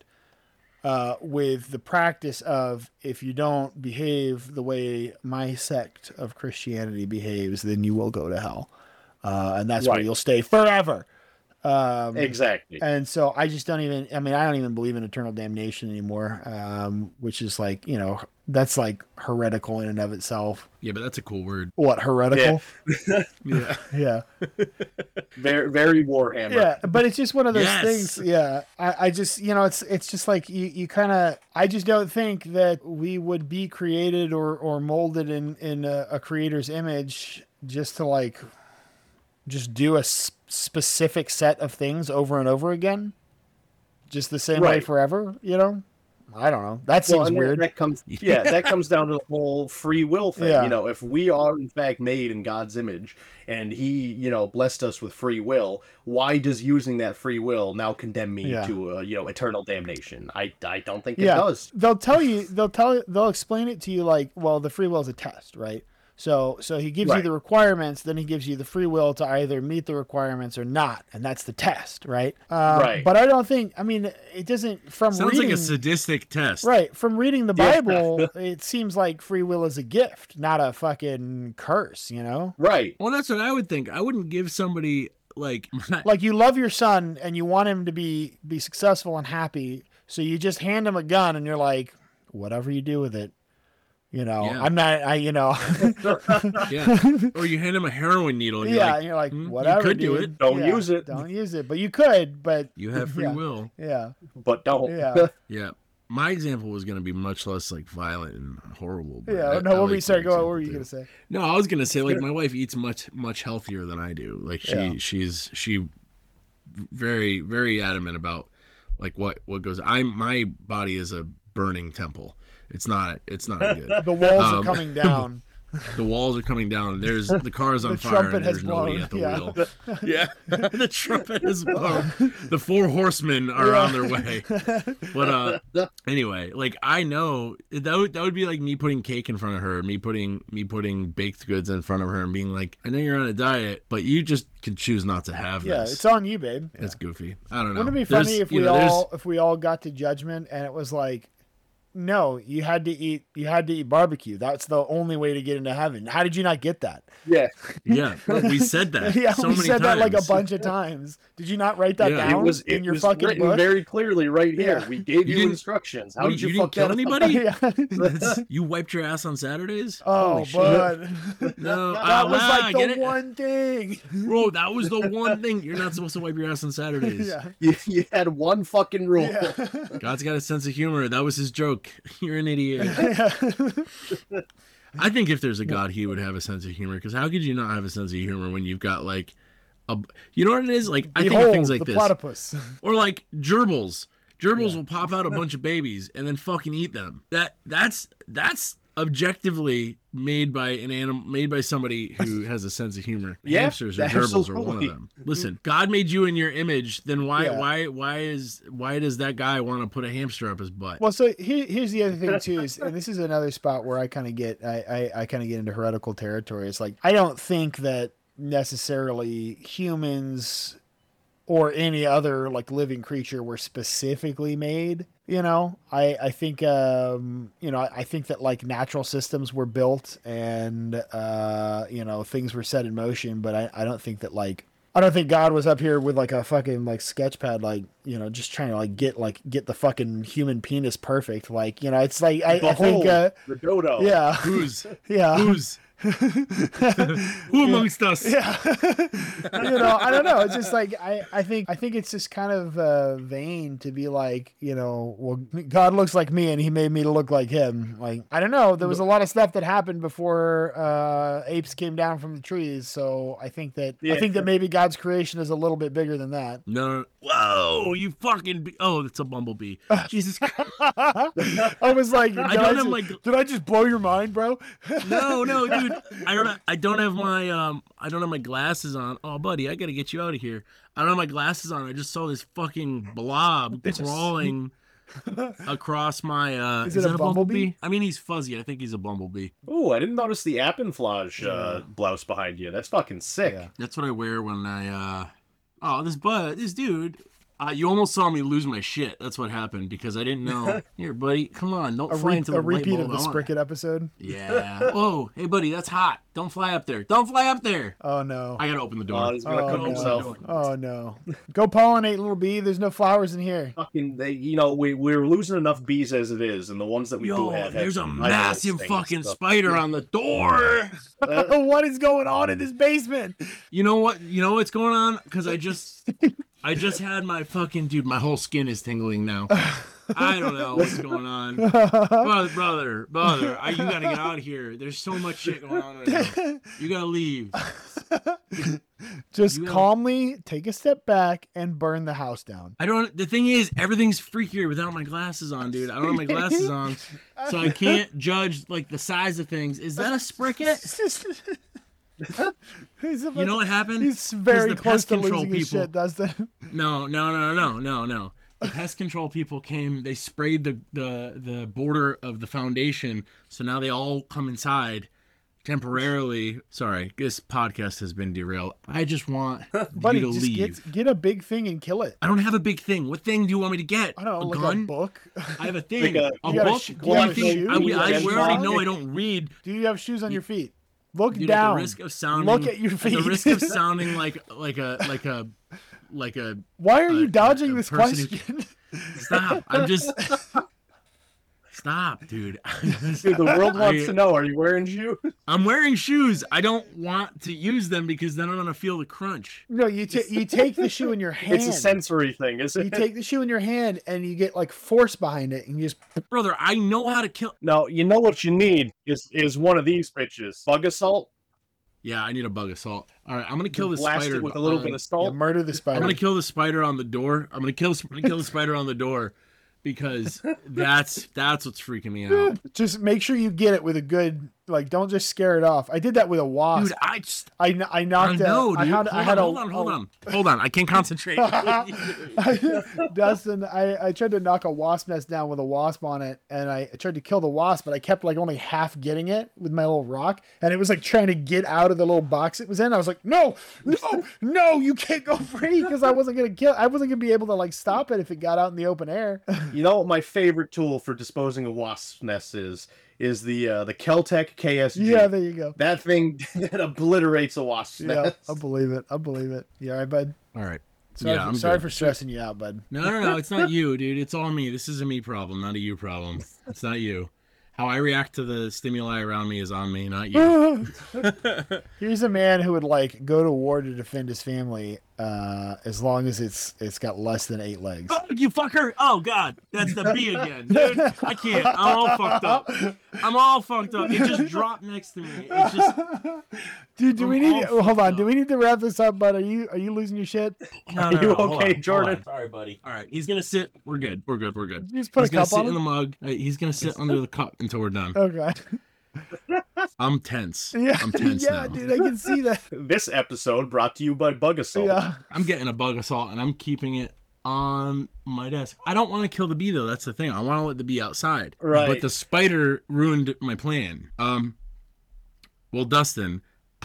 with the practice of, if you don't behave the way my sect of Christianity behaves, then you will go to hell. And that's where you'll stay forever. Exactly. And so I just don't even believe in eternal damnation anymore, which is like, that's like heretical in and of itself. Yeah, but that's a cool word. What, heretical? Yeah. Yeah. Very, very Warhammer. Yeah, but it's just one of those things. Yeah. I just, it's just like you kind of, I just don't think that we would be created or molded in a creator's image just to like, just do a specific set of things over and over again, just the same way forever. I don't know. That seems weird. That comes down to the whole free will thing. Yeah. If we are in fact made in God's image and he, blessed us with free will, why does using that free will now condemn me to, eternal damnation? I don't think it does. They'll explain it to you like, well, the free will is a test, right? So he gives you the requirements, then he gives you the free will to either meet the requirements or not, and that's the test, right? Right. But I don't think, it doesn't, sounds like a sadistic test. Right. From reading the Bible, it seems like free will is a gift, not a fucking curse, Right. Well, that's what I would think. I wouldn't give somebody like you love your son and you want him to be successful and happy, so you just hand him a gun and you're like, whatever you do with it. I'm not, yeah. Or you hand him a heroin needle. And you're like, whatever. You could do it. Don't use it. Don't use it. But you could, but. You have free will. Yeah. But don't. Yeah. Yeah. My example was going to be much less like violent and horrible. But what were you going to say? No, I was going to say like my wife eats much healthier than I do. Like she's very, very adamant about like what goes. My body is a burning temple. It's not good. The walls are coming down. The walls are coming down. There's the car is on fire and there's nobody at the wheel. Yeah. The trumpet has blown. The 4 horsemen are on their way. But anyway, like I know that would be like me putting cake in front of her, me putting baked goods in front of her and being like, I know you're on a diet, but you just can choose not to have this. Yeah, it's on you, babe. It's goofy. I don't know. Wouldn't it be funny if we all got to judgment and it was like, No, you had to eat barbecue. That's the only way to get into heaven. How did you not get that? Yeah. We said that. Yeah, so we many said times. that like a bunch of times. Did you not write that down in your fucking written book? very clearly right here. We gave you instructions. How did you didn't fuck kill that anybody? Yeah. You wiped your ass on Saturdays? Oh, bud. No, That was I like get the it. one thing. Bro, that was the one thing. You're not supposed to wipe your ass on Saturdays. Yeah. You had one fucking rule. Yeah. God's got a sense of humor. That was his joke. You're an idiot. Yeah. I think if there's a God, he would have a sense of humor. Because how could you not have a sense of humor when you've got like you know what it is? Like I think of things like the this. platypus. Or like gerbils. Gerbils will pop out a bunch of babies and then fucking eat them. That's objectively made by an animal, made by somebody who has a sense of humor. Yeah, Hamsters or gerbils are one of absolutely. them. Listen, God made you in your image. Then why does that guy want to put a hamster up his butt? Well, so here's the other thing too, and this is another spot where I kind of get I kind of get into heretical territory. It's like I don't think that necessarily humans or any other like living creature were specifically made. You know, I think I think that like natural systems were built and things were set in motion, but I don't think that I don't think God was up here with like a fucking like sketch pad, like, just trying to get the fucking human penis perfect. Like, it's like, I think, the dodo. yeah. Who's who amongst us? Yeah. I don't know. It's just like, I think it's just kind of vain to be like, well, God looks like me and he made me to look like him. Like, I don't know. There was a lot of stuff that happened before apes came down from the trees. So I think that maybe God's creation is a little bit bigger than that. No. Whoa, you fucking oh, it's a bumblebee. Jesus Christ. I was like, did I just blow your mind, bro? No, dude. I don't have my glasses on. Oh, buddy, I gotta get you out of here. I don't have my glasses on. I just saw this fucking blob crawling across my. Is it a bumblebee? I mean, he's fuzzy. I think he's a bumblebee. Oh, I didn't notice the appenflage blouse behind you. That's fucking sick. Yeah. That's what I wear when I. This dude. You almost saw me lose my shit. That's what happened because I didn't know. Here, buddy, come on, don't fly into the light repeat bulb. of the Spricket episode. Yeah. Whoa, hey, buddy, that's hot. Don't fly up there. Don't fly up there. Oh no. I gotta open the door. He's gonna cook himself. Oh no. Go pollinate, little bee. There's no flowers in here. Fucking, we're losing enough bees as it is, and the ones that we do have. There's a massive fucking spider on the door. What is going on in this basement? You know what? You know what's going on? Because I just had my fucking dude. My whole skin is tingling now. I don't know what's going on, brother. You gotta get out of here. There's so much shit going on right now. You gotta leave. Just calmly take a step back and burn the house down. The thing is, everything's freakier without my glasses on, dude. I don't have my glasses on, so I can't judge like the size of things. Is that a spricket? You know what happened? He's very the close pest to control losing his people. shit, Dustin. No. The pest control people came. They sprayed the border of the foundation, so now they all come inside temporarily. Sorry, this podcast has been derailed. I just want Buddy, you to just leave. get a big thing and kill it. I don't have a big thing. What thing do you want me to get? I don't know, a like gun? a book. I have a thing. Like a you got a book. shoe- What do you think? you have We shoes already on? know I don't read. Do you have shoes on your feet? Look Dude, down. at the risk of sounding, Look at your feet. At the risk of sounding like a. Why are you dodging a this person who- question? Stop! I'm just. Stop, dude. Dude, the world wants to know, are you wearing shoes? I'm wearing shoes. I don't want to use them because then I'm gonna feel the crunch. No, you take the shoe in your hand. It's a sensory thing, isn't You it? take the shoe in your hand and you get like force behind it and you just Brother, I know how to kill. No, you know what you need is one of these bitches. Bug assault. Yeah, I need a bug assault. All right, I'm gonna kill this Blast spider it with a little bit of salt. murder the spider. I'm gonna kill the spider on the door. I'm gonna kill the spider on the door because that's what's freaking me out. Just make sure you get it with a good Like, don't just scare it off. I did that with a wasp. Dude, I knocked out. Hold on. I can't concentrate. Dustin, I tried to knock a wasp nest down with a wasp on it, and I tried to kill the wasp, but I kept like only half getting it with my little rock, and it was like trying to get out of the little box it was in. I was like, no, you can't go free, because I wasn't gonna be able to like stop it if it got out in the open air. You know what my favorite tool for disposing of wasp nests is the Keltec KSG. Yeah, there you go. That thing that obliterates a wasp nest. I believe it. You all right, bud? All right. Sorry for stressing you out, bud. No. It's not you, dude. It's all me. This is a me problem, not a you problem. It's not you. How I react to the stimuli around me is on me, not you. Here's a man who would like go to war to defend his family, as long as it's got less than 8 legs. Oh, you fucker! Oh God, that's the B again, dude. I can't. I'm all fucked up. It just dropped next to me. It's just. Dude, hold on. Do we need to wrap this up, bud? Are you losing your shit? No, Are you okay, Jordan? Sorry, buddy. All right, he's gonna sit. We're good. You just put he's a gonna cup sit on in him? the mug. He's gonna sit under the cup until we're done. Okay. I'm tense. Yeah, I'm tense yeah, now. dude, I can see that. This episode brought to you by Bug Assault. Yeah. I'm getting a bug assault and I'm keeping it on my desk. I don't want to kill the bee though. That's the thing. I want to let the bee outside. Right. But the spider ruined my plan. Well, Dustin,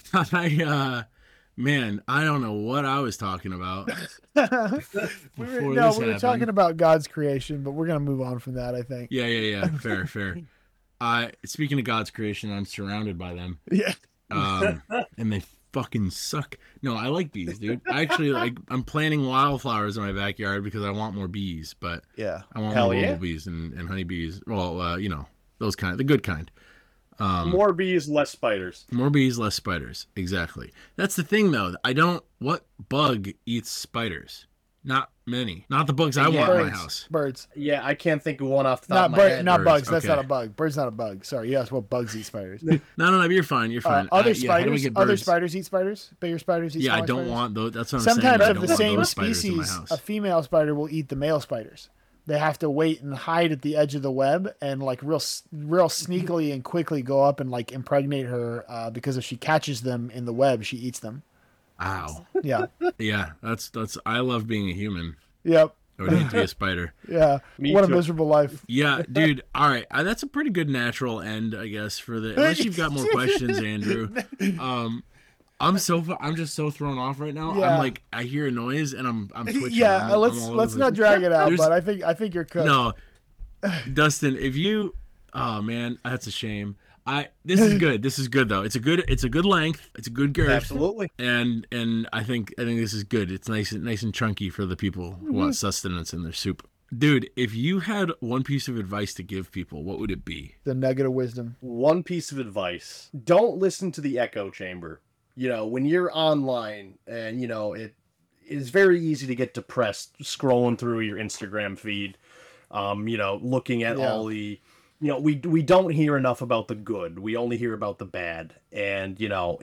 man, I don't know what I was talking about. We were talking about God's creation, but we're gonna move on from that, I think. Yeah. Fair. Speaking of God's creation, I'm surrounded by them. Yeah. And they fucking suck. No, I like bees, dude. I actually I'm planting wildflowers in my backyard because I want more bees, but Yeah. I want more bumblebees and honeybees. Well, those kind, the good kind. More bees, less spiders. More bees, less spiders. Exactly. That's the thing, though. What bug eats spiders? Not many. Not the bugs I want in my house. Birds. Yeah, I can't think of one off the top of my head. Not bugs. Birds, That's not okay. a bug. Bird's not a bug. Sorry, you asked what bugs eat spiders. No, you're fine. You're fine. Other Yeah, how do we spiders. get Other birds? spiders eat spiders. Bigger spiders eat. Yeah, I smaller don't spiders. want those. That's what I'm Sometimes saying. I of don't the want same those spiders in my species, house. a female spider will eat the male spiders. They have to wait and hide at the edge of the web and like real sneakily and quickly go up and like impregnate her, because if she catches them in the web, she eats them. Ow. Yeah. Yeah, that's. I love being a human. Yep. I would hate to be a spider. Yeah. Me What too. a miserable life. Yeah, dude. All right, that's a pretty good natural end, I guess. For the unless you've got more questions, Andrew. I'm just so thrown off right now. Yeah. I'm like, I hear a noise and I'm twitching. Yeah. I'm Let's all over not the- drag it out, There's- but I think you're cooked. No, Dustin, oh man, that's a shame. This is good. This is good though. It's a good length. It's a good girth. Absolutely. And I think this is good. It's nice and chunky for the people who want sustenance in their soup. Dude, if you had one piece of advice to give people, what would it be? The nugget of wisdom. One piece of advice: don't listen to the echo chamber. When you're online, and it is very easy to get depressed scrolling through your Instagram feed. Looking at all the. We don't hear enough about the good. We only hear about the bad, and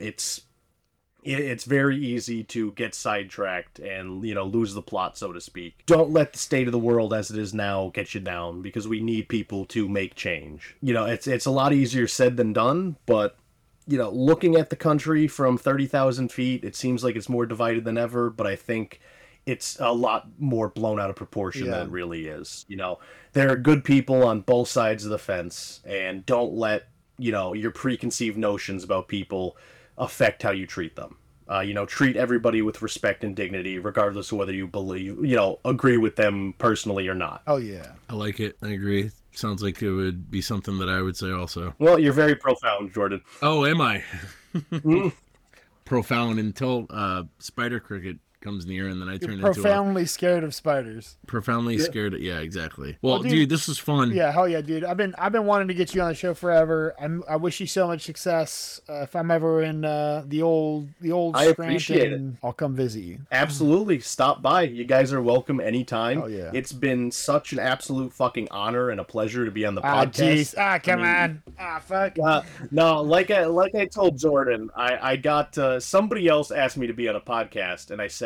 it's very easy to get sidetracked and lose the plot, so to speak. Don't let the state of the world as it is now get you down, because we need people to make change. It's a lot easier said than done, but looking at the country from 30,000 feet, it seems like it's more divided than ever, but I think it's a lot more blown out of proportion than it really is. There are good people on both sides of the fence, and don't let your preconceived notions about people affect how you treat them. Treat everybody with respect and dignity, regardless of whether you agree with them personally or not. Oh yeah. I like it. I agree. Sounds like it would be something that I would say also. Well, you're very profound, Jordan. Oh, am I? Profound until spider cricket comes near, and then I turn into Profoundly scared of spiders. profoundly scared. Yeah, exactly. Well, dude, dude, this was fun. Yeah, hell yeah, dude. I've been wanting to get you on the show forever. I wish you so much success. If I'm ever in the old I appreciate Scranton, I'll come visit you. Absolutely. Stop by. You guys are welcome anytime. Oh, yeah. It's been such an absolute fucking honor and a pleasure to be on the Ah, podcast. jeez. Come on. Fuck. No, like I told Jordan, I got somebody else asked me to be on a podcast, and I said,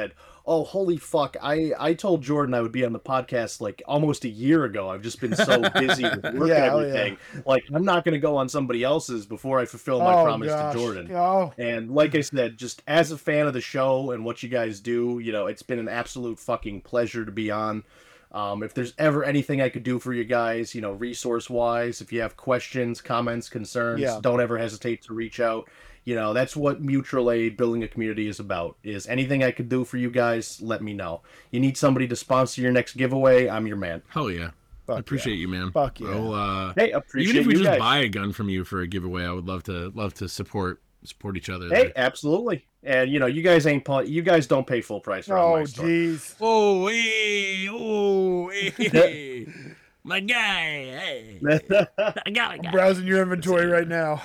said, oh, holy fuck, I told Jordan I would be on the podcast like almost a year ago. I've just been so busy with work and everything. Like, I'm not going to go on somebody else's before I fulfill my promise to Jordan. And like I said, just as a fan of the show and what you guys do, you know, it's been an absolute fucking pleasure to be on. If there's ever anything I could do for you guys, you know, resource-wise, if you have questions, comments, concerns, don't ever hesitate to reach out. You know, that's what mutual aid, building a community is about, is anything I could do for you guys, let me know. You need somebody to sponsor your next giveaway, I'm your man. Hell yeah. I appreciate you, man. Fuck yeah. Hey, appreciate even if we you just guys. buy a gun from you for a giveaway, I would love to support each other. Hey, there. Absolutely. And, you know, you guys don't pay full price for my store. Jeez. Oh, hey. My guy, hey. I got a guy. Browsing your inventory right now.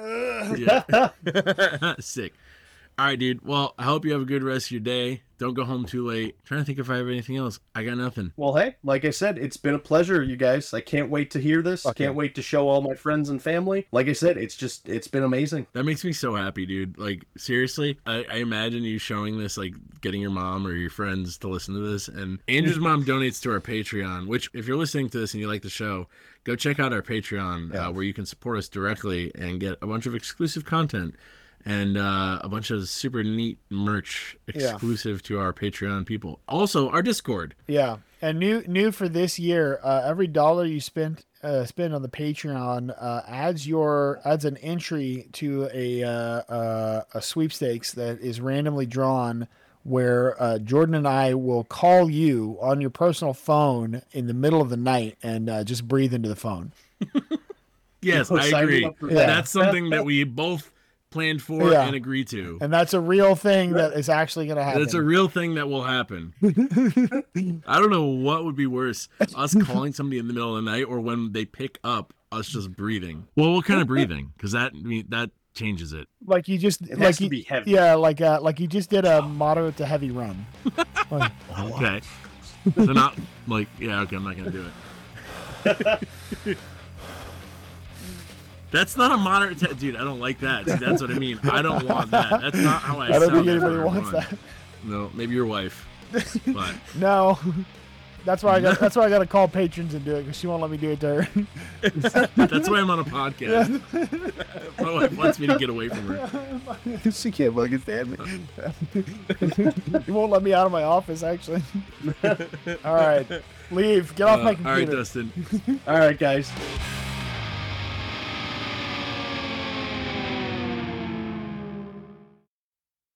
Sick. All right, dude. Well, I hope you have a good rest of your day. Don't go home too late. I'm trying to think if I have anything else. I got nothing. Well, hey, like I said, it's been a pleasure, you guys. I can't wait to hear this. Can't wait to show all my friends and family. Like I said, it's been amazing. That makes me so happy, dude. Like, seriously, I imagine you showing this, like, getting your mom or your friends to listen to this. And Andrew's mom donates to our Patreon, which, if you're listening to this and you like the show, go check out our Patreon, where you can support us directly and get a bunch of exclusive content. And a bunch of super neat merch exclusive to our Patreon people. Also, our Discord. Yeah, and new for this year, every dollar you spend on the Patreon adds an entry to a sweepstakes that is randomly drawn, where Jordan and I will call you on your personal phone in the middle of the night and just breathe into the phone. Yes, I agree. That's something that we both planned for and agree to. And that's a real thing that is actually going to happen. It's a real thing that will happen. I don't know what would be worse, us calling somebody in the middle of the night or when they pick up, us just breathing. Well, what kind of breathing? Because that changes it. Like you just it has to be heavy. Yeah, like you just did a moderate to heavy run. Okay. So not like, okay, I'm not going to do it. That's not a moderate dude, I don't like that. See, that's what I mean. I don't want that. That's not how I don't sound think anybody wants that. No, maybe your wife. But no. That's why I got to call patrons and do it, because she won't let me do it to her. That's why I'm on a podcast. My wife wants me to get away from her. She can't fucking stand me. You won't let me out of my office, actually. All right. Leave. Get off my computer. All right, Dustin. All right, guys.